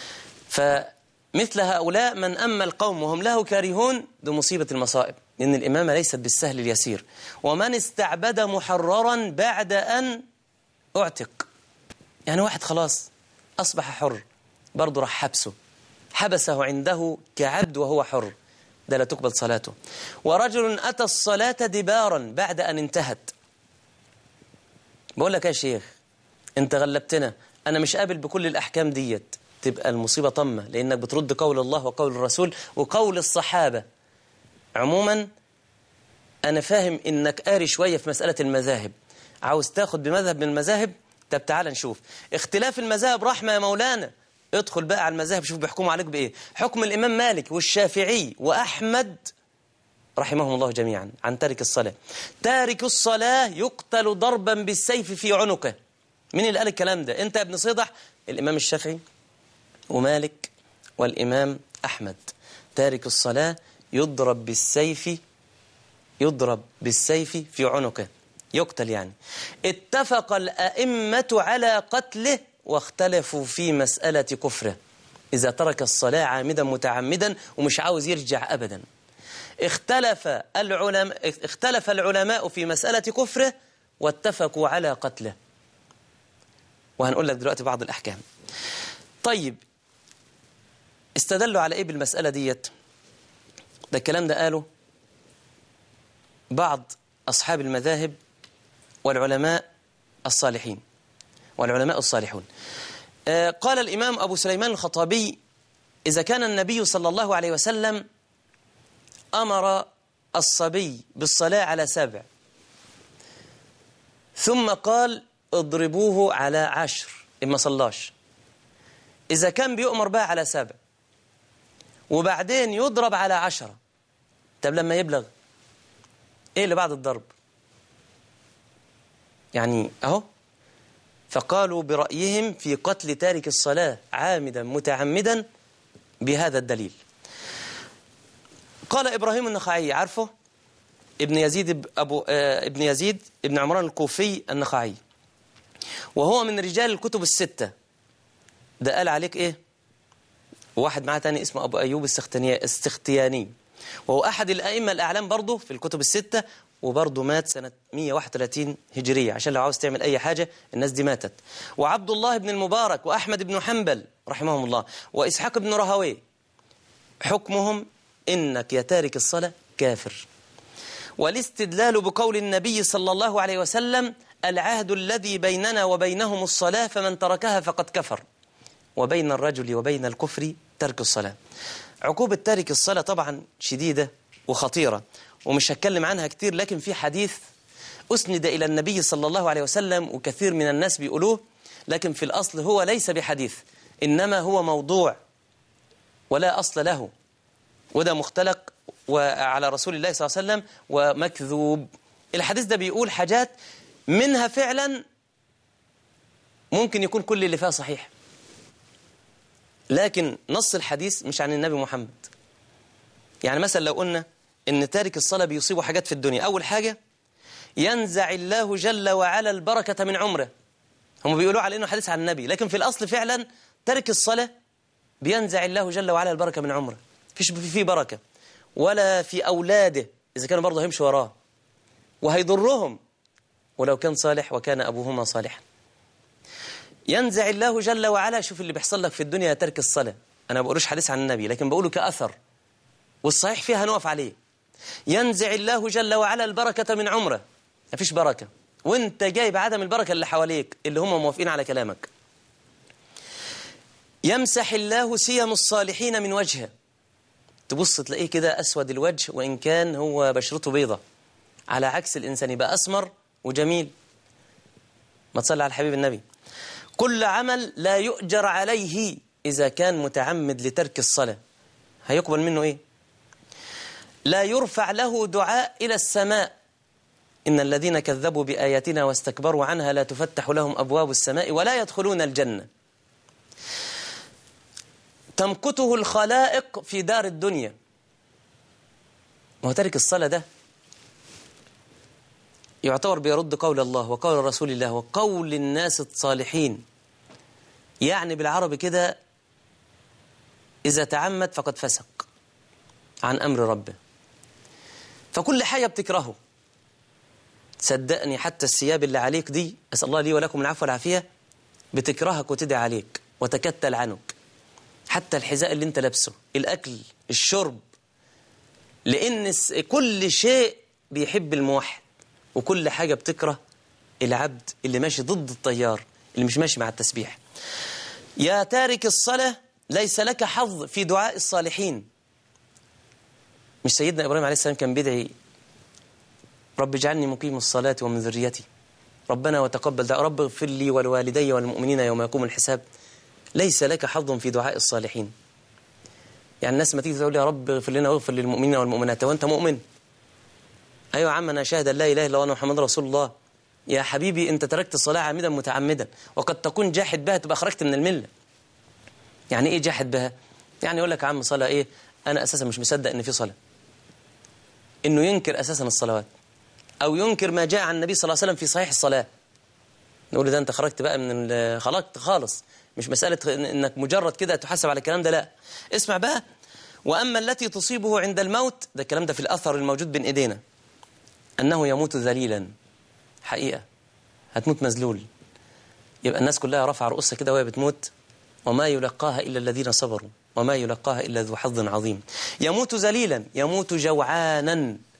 فمثل هؤلاء من أما القوم وهم له كارهون، دي مصيبة المصائب، لأن الإمامة ليست بالسهل اليسير. ومن استعبد محررا بعد أن أعتق، يعني واحد خلاص أصبح حر، برضه راح حبسه، حبسه عنده كعبد وهو حر، ده لا تقبل صلاته. ورجل أتى الصلاة دبارا بعد أن انتهت. بقول لك يا شيخ أنت غلبتنا، أنا مش قابل بكل الأحكام ديت، تبقى المصيبة طمة، لأنك بترد قول الله وقول الرسول وقول الصحابة. عموما أنا فاهم إنك قاري شوية في مسألة المذاهب، عاوز تاخد بمذهب من المذاهب. طب تعال نشوف اختلاف المذاهب رحمة يا مولانا. ادخل بقى على المذاهب، شوف بيحكموا عليك بإيه. حكم الإمام مالك والشافعي وأحمد رحمهم الله جميعا عن تارك الصلاة: تارك الصلاة يقتل ضربا بالسيف في عنقه. مين اللي قال الكلام ده؟ أنت يا ابن صيدح؟ الإمام الشافعي ومالك والإمام أحمد. تارك الصلاة يضرب بالسيف، يضرب بالسيف في عنقه، يقتل يعني. اتفق الأئمة على قتله واختلفوا في مسألة كفره إذا ترك الصلاة عامدا متعمدا ومش عاوز يرجع أبدا. اختلف العلماء اختلف العلماء في مسألة كفره واتفقوا على قتله، وهنقول لك دلوقتي بعض الأحكام. طيب استدلوا على إيه بالمسألة ديت؟ ده الكلام ده قاله بعض أصحاب المذاهب والعلماء الصالحين والعلماء الصالحون. قال الإمام أبو سليمان الخطابي: إذا كان النبي صلى الله عليه وسلم أمر الصبي بالصلاة على سبع ثم قال اضربوه على عشر إما صلاش، إذا كان بيؤمر بقى على سبع وبعدين يضرب على عشرة، طب لما يبلغ إيه اللي بعد الضرب؟ يعني أهو. فقالوا برأيهم في قتل تارك الصلاة عامدا متعمدا بهذا الدليل. قال إبراهيم النخعي، عارفه؟ ابن يزيد أبو آه ابن يزيد ابن عمران الكوفي النخعي، وهو من رجال الكتب الستة. ده قال عليك إيه؟ واحد معاه تاني اسمه أبو أيوب السختياني، وهو أحد الأئمة الأعلام برضه في الكتب الستة، وبرضه مات سنة مئة وواحد وثلاثين هجرية، عشان لو عاوز تعمل أي حاجة الناس دي ماتت. وعبد الله بن المبارك وأحمد بن حنبل رحمهم الله وإسحاق بن راهويه حكمهم إنك يا تارك الصلاة كافر. والاستدلال بقول النبي صلى الله عليه وسلم: العهد الذي بيننا وبينهم الصلاة فمن تركها فقد كفر، وبين الرجل وبين الكفر ترك الصلاة. عقوبة تارك الصلاة طبعا شديدة وخطيرة، ومش هتكلم عنها كتير، لكن في حديث أسند إلى النبي صلى الله عليه وسلم وكثير من الناس بيقولوه، لكن في الأصل هو ليس بحديث، إنما هو موضوع ولا أصل له، وده مختلق وعلى رسول الله صلى الله عليه وسلم ومكذوب. الحديث ده بيقول حاجات منها فعلا ممكن يكون كل اللي فيها صحيح، لكن نص الحديث مش عن النبي محمد. يعني مثلا لو قلنا إن تارك الصلاة بيصيبه حاجات في الدنيا، أول حاجة ينزع الله جل وعلا البركة من عمره. هم بيقولوا على إنه حديث عن النبي، لكن في الأصل فعلا ترك الصلاة بينزع الله جل وعلا البركة من عمره، فيش فيه بركة ولا في أولاده إذا كانوا برضه هيمشوا وراه، وهيضرهم ولو كان صالح وكان أبوهما صالحا. ينزع الله جل وعلا، شوف اللي بيحصل لك في الدنيا ترك الصلاة. أنا ما بقولوش حديث عن النبي، لكن بقوله كأثر، والصحيح فيها نقف عليه. ينزع الله جل وعلا البركة من عمره، مفيش بركة، وانت جايب عدم البركة اللي حواليك اللي هم موافقين على كلامك. يمسح الله سيم الصالحين من وجهه، تبص تلاقيه كده أسود الوجه وإن كان هو بشرته بيضة، على عكس الإنسان يبقى أسمر وجميل. ما تصلي على الحبيب النبي. كل عمل لا يؤجر عليه إذا كان متعمد لترك الصلاة هيقبل منه إيه؟ لا يرفع له دعاء إلى السماء، إن الذين كذبوا بآياتنا واستكبروا عنها لا تفتح لهم أبواب السماء ولا يدخلون الجنة. تمقته الخلائق في دار الدنيا. وهو ترك الصلاة ده يعتبر بيرد قول الله وقول رسول الله وقول الناس الصالحين، يعني بالعربي كده إذا تعمد فقد فسق عن أمر ربه. فكل حاجة بتكرهه، صدقني حتى الثياب اللي عليك دي، أسأل الله لي ولكم العفو والعافية، بتكرهك وتدعي عليك وتكتل عنك. حتى الحذاء اللي انت لابسه، الأكل، الشرب، لأن كل شيء بيحب الموحد، وكل حاجة بتكره العبد اللي ماشي ضد التيار، اللي مش ماشي مع التسبيح. يا تارك الصلاة ليس لك حظ في دعاء الصالحين. مش سيدنا إبراهيم عليه السلام كان بيدعي رب اجعلني مقيم الصلاة ومن ذريتي ربنا وتقبل دعاء رب اغفر لي ولوالدي والمؤمنين يوم يقوم الحساب. ليس لك حظ في دعاء الصالحين. يعني الناس ما تيجي تقول يا رب اغفر لنا واغفر للمؤمنين والمؤمنات، وانت مؤمن؟ ايوه يا عم انا شاهد لا اله الا الله وأنا محمد رسول الله. يا حبيبي انت تركت الصلاة عامدا متعمدا، وقد تكون جاحد بها تبقى خرجت من الملة. يعني ايه جاحد بها؟ يعني يقول لك يا عم صلاة ايه، انا اساسا مش مصدق ان في صلاة، انه ينكر اساسا الصلوات، او ينكر ما جاء عن النبي صلى الله عليه وسلم في صحيح الصلاة. نقول ده انت خرجت بقى من خرجت خالص، مش مسألة انك مجرد كده تحاسب على الكلام ده، لا. اسمع بقى. واما التي تصيبه عند الموت، ده الكلام ده في الاثر الموجود بين ايدينا، انه يموت ذليلا. حقيقة هتموت مذلول، يبقى الناس كلها رفع رؤوسها كده وهي بتموت، وما يلقاها الا الذين صبروا وما يلقاها الا ذو حظ عظيم. يموت ذليلا، يموت جوعانا،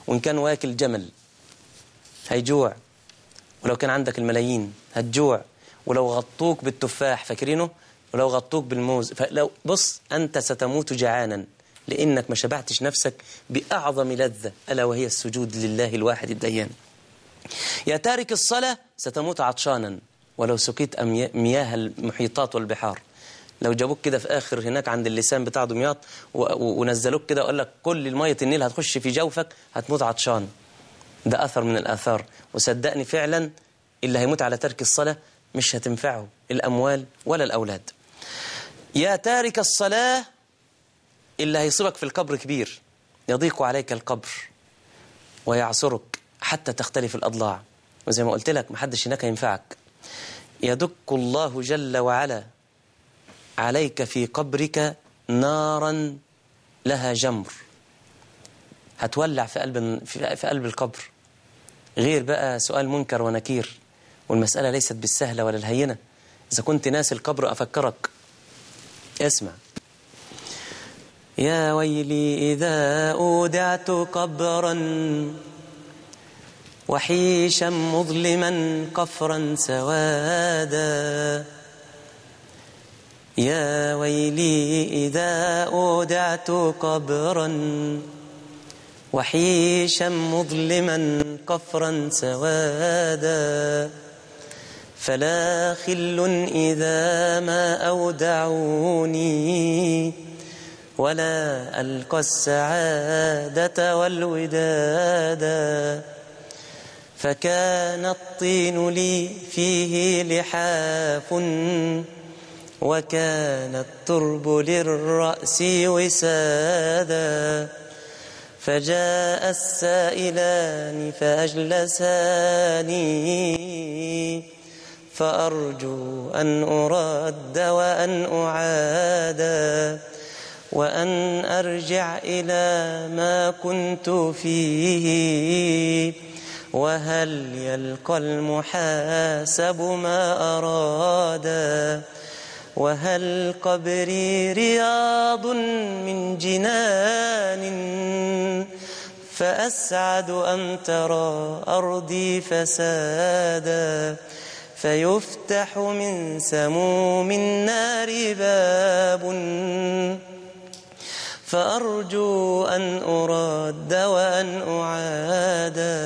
وإن كان واكل جمل هيجوع، ولو كان عندك الملايين هتجوع، ولو غطوك بالتفاح فاكرينه، ولو غطوك بالموز، فلو بص أنت ستموت جعانا لأنك ما شبعتش نفسك بأعظم لذة ألا وهي السجود لله الواحد الديان. يا تارك الصلاة ستموت عطشانا ولو سقيت مياه المحيطات والبحار. لو جابوك كده في آخر هناك عند اللسان بتاع دمياط ونزلوك كده وقال لك كل المية النيل هتخش في جوفك هتموت عطشان. ده أثر من الآثار، وصدقني فعلا اللي هيموت على ترك الصلاة مش هتنفعه الأموال ولا الأولاد. يا تارك الصلاة اللي هيصيبك في القبر كبير، يضيق عليك القبر ويعصرك حتى تختلف الأضلاع، وزي ما قلت لك محدش هناك ينفعك. يدك الله جل وعلا عليك في قبرك نارا لها جمر هتولع في قلب في قلب القبر، غير بقى سؤال منكر ونكير، والمسألة ليست بالسهلة ولا الهينة. إذا كنت ناس القبر أفكرك، اسمع: يا ويلي إذا أودعت قبرا وحيشا مظلما قفرا سوادا، يا ويلي إذا أودعت قبرا وحيشا مظلما قفرا سوادا، فلا خل إذا ما أودعوني ولا ألقى السعادة والودادا، فكان الطين لي فيه لحاف وكان الترب للرأس وسادا، فجاء السائلان فأجلساني فأرجو أن أرد وأن أعادا وأن أرجع إلى ما كنت فيه، وهل يلقى المحاسب ما أرادا، وهل قبري رياض من جنان فأسعد أم ترى أرضي فسادا، فيفتح من سموم النار باب فأرجو أن أرد وأن أعادا.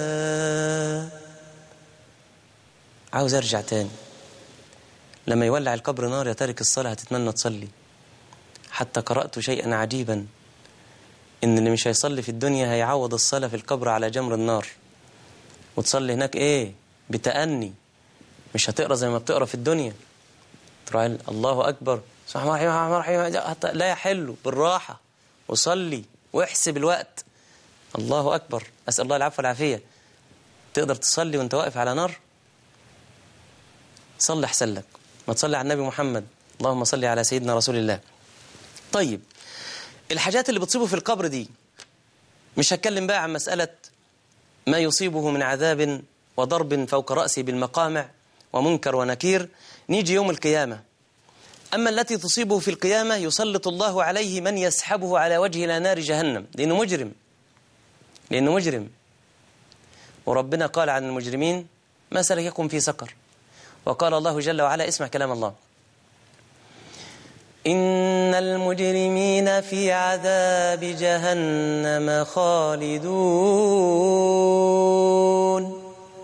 عاوز أرجع تاني، لما يولع القبر نار يا تارك الصلاة هتتمنى تصلي. حتى قرأت شيئا عجيبا، إن اللي مش هيصلي في الدنيا هيعوض الصلاة في القبر على جمر النار، وتصلي هناك إيه بتأني، مش هتقرأ زي ما بتقرأ في الدنيا تروح الله أكبر لا يحل، بالراحة وصلي واحسب الوقت. الله أكبر، أسأل الله العفو والعافية. تقدر تصلي وانت واقف على نار؟ صلي أحسن لك، ما تصلي على النبي محمد، اللهم صلي على سيدنا رسول الله. طيب الحاجات اللي بتصيبه في القبر دي، مش هتكلم بقى عن مسألة ما يصيبه من عذاب وضرب فوق رأسه بالمقامع ومنكر ونكير، نيجي يوم القيامة. أما التي تصيبه في القيامة يسلط الله عليه من يسحبه على وجه إلى نار جهنم، لأنه مجرم لأنه مجرم وربنا قال عن المجرمين ما سلككم في سقر. وقال الله جل وعلا، اسمع كلام الله: إن المجرمين في عذاب جهنم خالدون.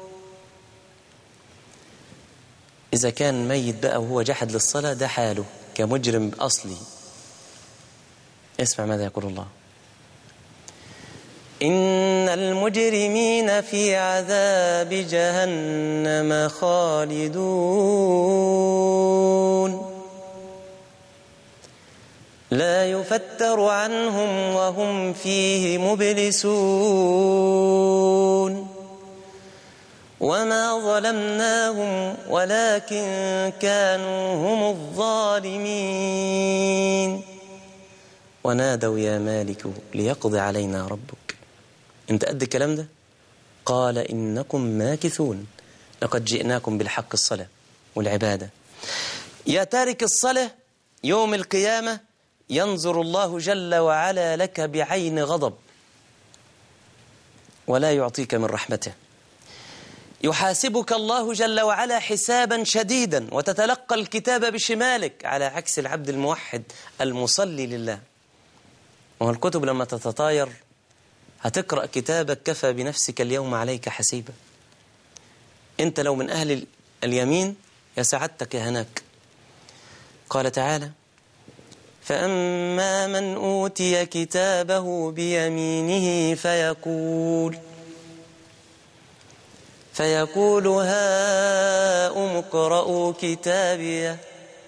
إذا كان ميت بقى وهو جحد للصلاة ده حاله كمجرم أصلي. اسمع ماذا يقول الله: إن المجرمين في عذاب جهنم خالدون لا يفتر عنهم وهم فيه مبلسون وما ظلمناهم ولكن كانوا هم الظالمين ونادوا يا مالك ليقضي علينا ربك. انت قد الكلام ده؟ قال إنكم ماكثون لقد جئناكم بالحق الصلاة والعبادة. يا تارك الصلاة يوم القيامة ينظر الله جل وعلا لك بعين غضب ولا يعطيك من رحمته. يحاسبك الله جل وعلا حسابا شديدا وتتلقى الكتاب بشمالك، على عكس العبد الموحد المصلي لله. والكتب لما تتطاير هتقرأ كتابك كفى بنفسك اليوم عليك حسيبا. انت لو من أهل اليمين يا سعادتك يا هناك. قال تعالى: فأما من أوتي كتابه بيمينه فيقول فيقول هاؤم اقرءوا كتابيه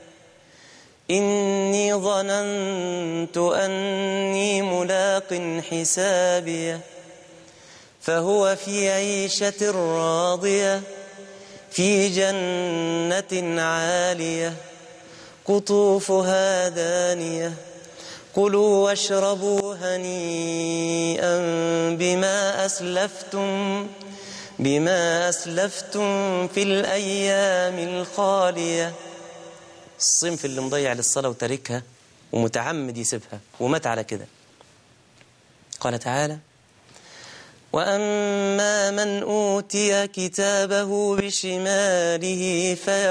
إني ظننت أني ملاق حسابيه فهو في عيشة راضية في جنة عالية قطوفها دانية كلوا واشربوا هنيئا بما أسلفتم بما أسلفتم في الأيام الخالية. الصنف اللي مضيع للصلاة وتاركها ومتعمد يسيبها ومات على كده. قال تعالى: وأما من أوتي كتابه بشماله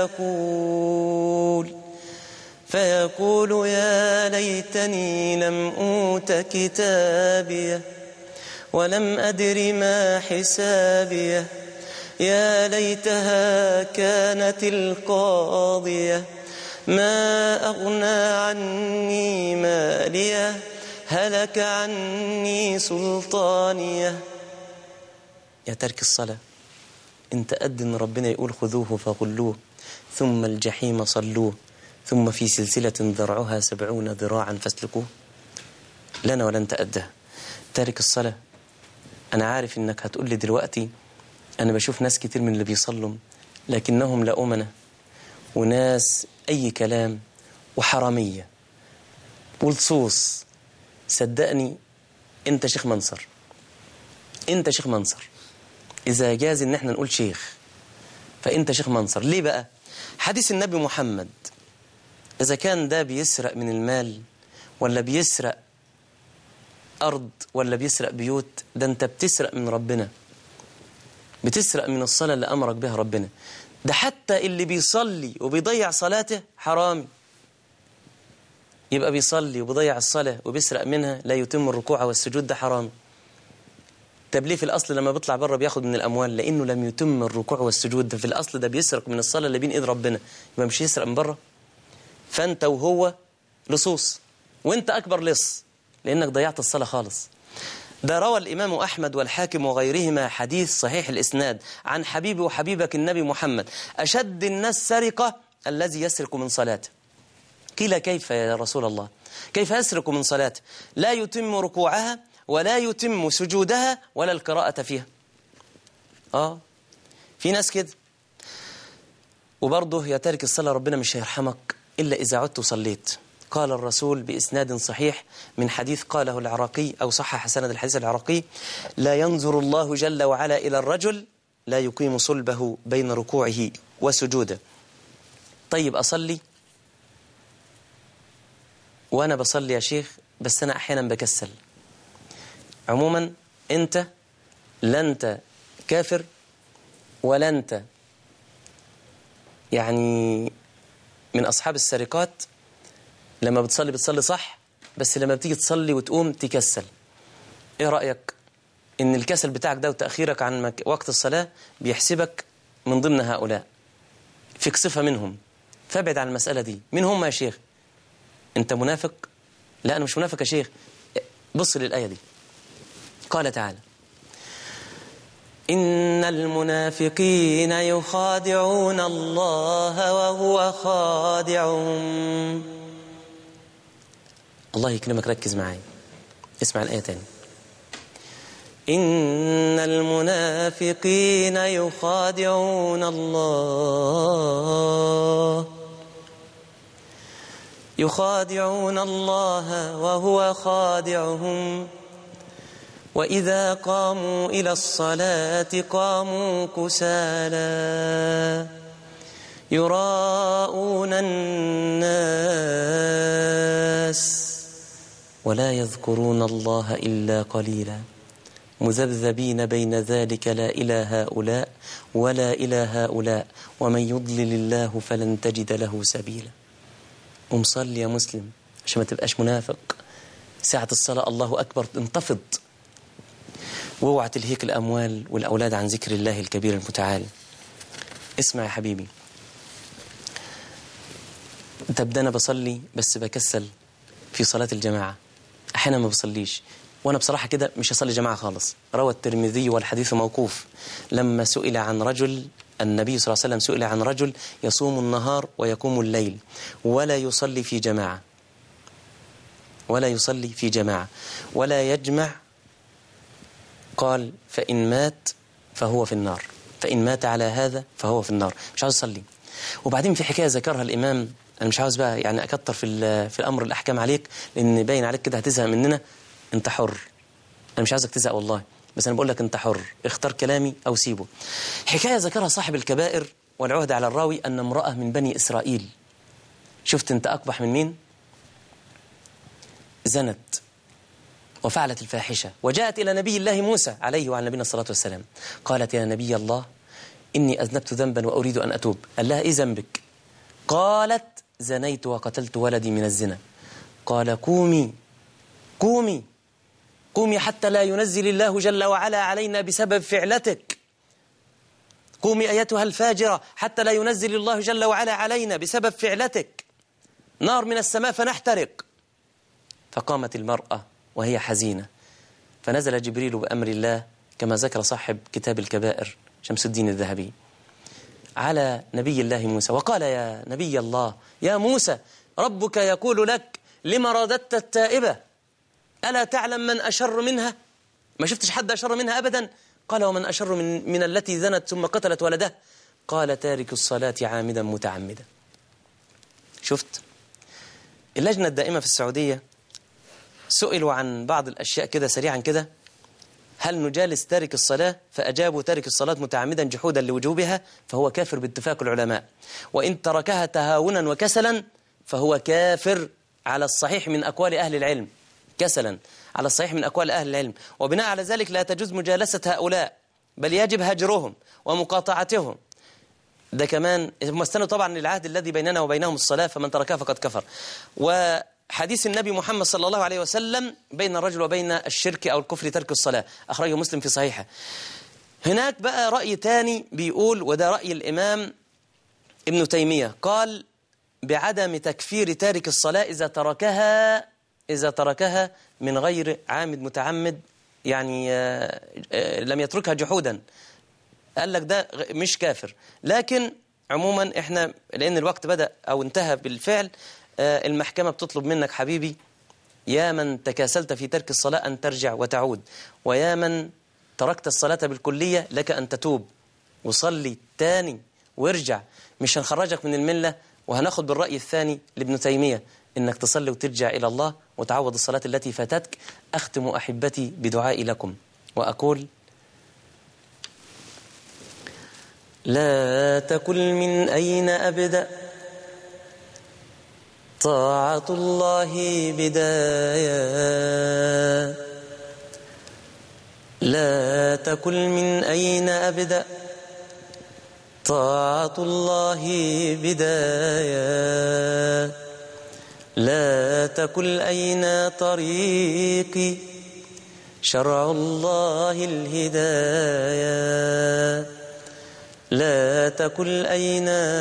فيقول فيقول يا ليتني لم أوت كتابيه ولم أدر ما حسابيه يا ليتها كانت القاضية ما أغنى عني ماليه هلك عني سلطانيه. يا ترك الصلاة، انت قد ان ربنا يقول خذوه فغلوه ثم الجحيم صلوه ثم في سلسلة ذرعها سبعون ذراعا فاسلكوه. لنا ولا انت قدها. تارك الصلاة، أنا عارف إنك هتقول لي دلوقتي أنا بشوف ناس كتير من اللي بيصلوا لكنهم لا أمنة وناس أي كلام وحرامية ولصوص. صدقني أنت شيخ منصر، أنت شيخ منصر. إذا جاز إن احنا نقول شيخ فأنت شيخ منصر. ليه بقى؟ حديث النبي محمد، إذا كان ده بيسرق من المال ولا بيسرق أرض ولا بيسرق بيوت، ده أنت بتسرق من ربنا، بتسرق من الصلاة اللي أمرك بها ربنا. ده حتى اللي بيصلي وبيضيع صلاته حرامي، يبقى بيصلي وبيضيع الصلاة وبيسرق منها لا يتم الركوع والسجود، ده حرامي. طب ليه في الأصل لما بيطلع بره بياخد من الأموال؟ لأنه لم يتم الركوع والسجود. ده في الأصل ده بيسرق من الصلاة اللي بين إيد ربنا، يبقى مش يسرق من بره. فأنت وهو لصوص، وأنت أكبر لص لأنك ضيعت الصلاة خالص. ده روى الإمام أحمد والحاكم وغيرهما حديث صحيح الإسناد عن حبيبي وحبيبك النبي محمد: أشد الناس سرقة الذي يسرق من صلاته. قيل كيف يا رسول الله؟ كيف يسرق من صلاته؟ لا يتم ركوعها ولا يتم سجودها ولا القراءة فيها. آه في ناس كده. وبرضه يا تارك الصلاة ربنا مش هيرحمك إلا إذا عدت وصليت. قال الرسول بإسناد صحيح من حديث قاله العراقي أو صحح سند الحديث العراقي: لا ينظر الله جل وعلا إلى الرجل لا يقيم صلبه بين ركوعه وسجوده. طيب أصلي وأنا بصلي يا شيخ بس أنا أحيانا بكسل. عموما أنت لا أنت كافر ولا أنت يعني من أصحاب السرقات. لما بتصلي بتصلي صح، بس لما بتيجي تصلي وتقوم تكسل. ايه رأيك ان الكسل بتاعك ده وتأخيرك عن مك... وقت الصلاة بيحسبك من ضمن هؤلاء، فيك صفة منهم، فابعد عن المسألة دي. مين هم يا شيخ؟ انت منافق؟ لا أنا مش منافق يا شيخ. بص للآية دي. قال تعالى: إن المنافقين يخادعون الله وهو خادعهم. الله يكرمك، ركز معايا، اسمع الآية تاني. إن المنافقين يخادعون الله يخادعون الله وهو خادعهم وإذا قاموا إلى الصلاة قاموا كسالى يراءون الناس ولا يذكرون الله إلا قليلا. مذبذبين بين ذلك لا إلى هؤلاء ولا إلى هؤلاء ومن يضلل الله فلن تجد له سبيلا. ومصلي يا مسلم عشان ما تبقاش منافق. ساعة الصلاة الله أكبر انتفض، واوعى تلهيك الأموال والأولاد عن ذكر الله الكبير المتعال. اسمع يا حبيبي، تبدأ أنا بصلي بس بكسل في صلاة الجماعة، أحيانا ما بصليش، وأنا بصراحة كده مش هصلي جماعة خالص. روى الترمذي والحديث موقوف لما سئل عن رجل، النبي صلى الله عليه وسلم سئل عن رجل يصوم النهار ويقوم الليل ولا يصلي في جماعة ولا يصلي في جماعة ولا يجمع، قال فإن مات فهو في النار، فإن مات على هذا فهو في النار. مش عاوز أصلي. وبعدين في حكاية ذكرها الإمام، أنا مش عاوز بقى يعني أكتر في في الأمر الأحكام عليك، لأن باين عليك كده هتزهق مننا. أنت حر، أنا مش عاوزك تزهق والله، بس أنا بقول لك أنت حر، اختار كلامي أو سيبه. حكاية ذكرها صاحب الكبائر والعهد على الراوي أن امرأة من بني إسرائيل، شفت أنت أقبح من مين؟ زنت وفعلت الفاحشة وجاءت إلى نبي الله موسى عليه وعلى نبينا الصلاة والسلام، قالت يا نبي الله إني أذنبت ذنبا وأريد أن أتوب. قال لها إيه ذنبك؟ قالت زنيت وقتلت ولدي من الزنا. قال قومي قومي قومي حتى لا ينزل الله جل وعلا علينا بسبب فعلتك. قومي أيتها الفاجرة حتى لا ينزل الله جل وعلا علينا بسبب فعلتك نار من السماء فنحترق. فقامت المرأة وهي حزينة، فنزل جبريل بأمر الله كما ذكر صاحب كتاب الكبائر شمس الدين الذهبي على نبي الله موسى، وقال يا نبي الله يا موسى ربك يقول لك لما رددت التائبة ألا تعلم من أشر منها؟ ما شفتش حد أشر منها أبدا. قال ومن أشر من, من التي زنت ثم قتلت ولده؟ قال تارك الصلاة عامدا متعمدا. شفت اللجنة الدائمة في السعودية سئلوا عن بعض الأشياء كده سريعا كده، هل نجالس تارك الصلاة؟ فأجابوا تارك الصلاة متعمدا جحودا لوجوبها فهو كافر باتفاق العلماء، وإن تركها تهاونا وكسلا فهو كافر على الصحيح من أقوال أهل العلم، كسلا على الصحيح من أقوال أهل العلم. وبناء على ذلك لا تجوز مجالسة هؤلاء، بل يجب هجرهم ومقاطعتهم. ده كمان مستند طبعا للعهد الذي بيننا وبينهم الصلاة، فمن تركها فقد كفر. وحديث النبي محمد صلى الله عليه وسلم بين الرجل وبين الشرك أو الكفر ترك الصلاة، أخرجه مسلم في صحيحه. هناك بقى رأي تاني بيقول، وده رأي الإمام ابن تيمية، قال بعدم تكفير تارك الصلاة إذا تركها إذا تركها من غير عامد متعمد، يعني لم يتركها جحودا، قال لك ده مش كافر. لكن عموما احنا لأن الوقت بدأ أو انتهى بالفعل، المحكمة بتطلب منك حبيبي يا من تكاسلت في ترك الصلاة أن ترجع وتعود، ويا من تركت الصلاة بالكلية لك أن تتوب وصلي تاني وارجع. مش هنخرجك من الملة، وهناخد بالرأي الثاني لابن تيمية إنك تصلي وترجع إلى الله وتعوض الصلاة التي فاتتك. أختم أحبتي بدعائي لكم وأقول لا تقل من أين أبدأ طاعة الله بداية، لا تقل من أين أبدأ طاعة الله بداية، لا تقل أين طريقي شرع الله الهداية، لا تقل أين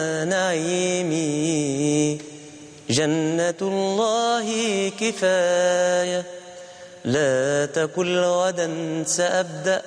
نعيمي جنة الله كفاية، لا تقل غدا سأبدأ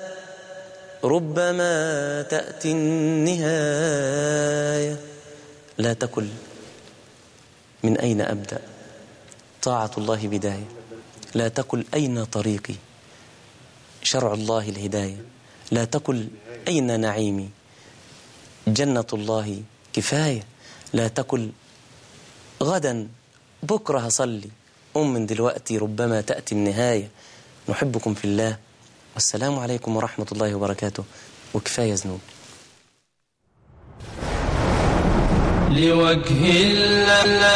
ربما تأتي النهاية. لا تقل من أين أبدأ طاعة الله بداية، لا تقل أين طريقي شرع الله الهداية، لا تقل أين نعيمي جنة الله كفاية، لا تقل غدا بكرة هصلي أم من دلوقتي ربما تأتي النهاية. نحبكم في الله، والسلام عليكم ورحمة الله وبركاته، وكفاية ذنوب. لوجه الله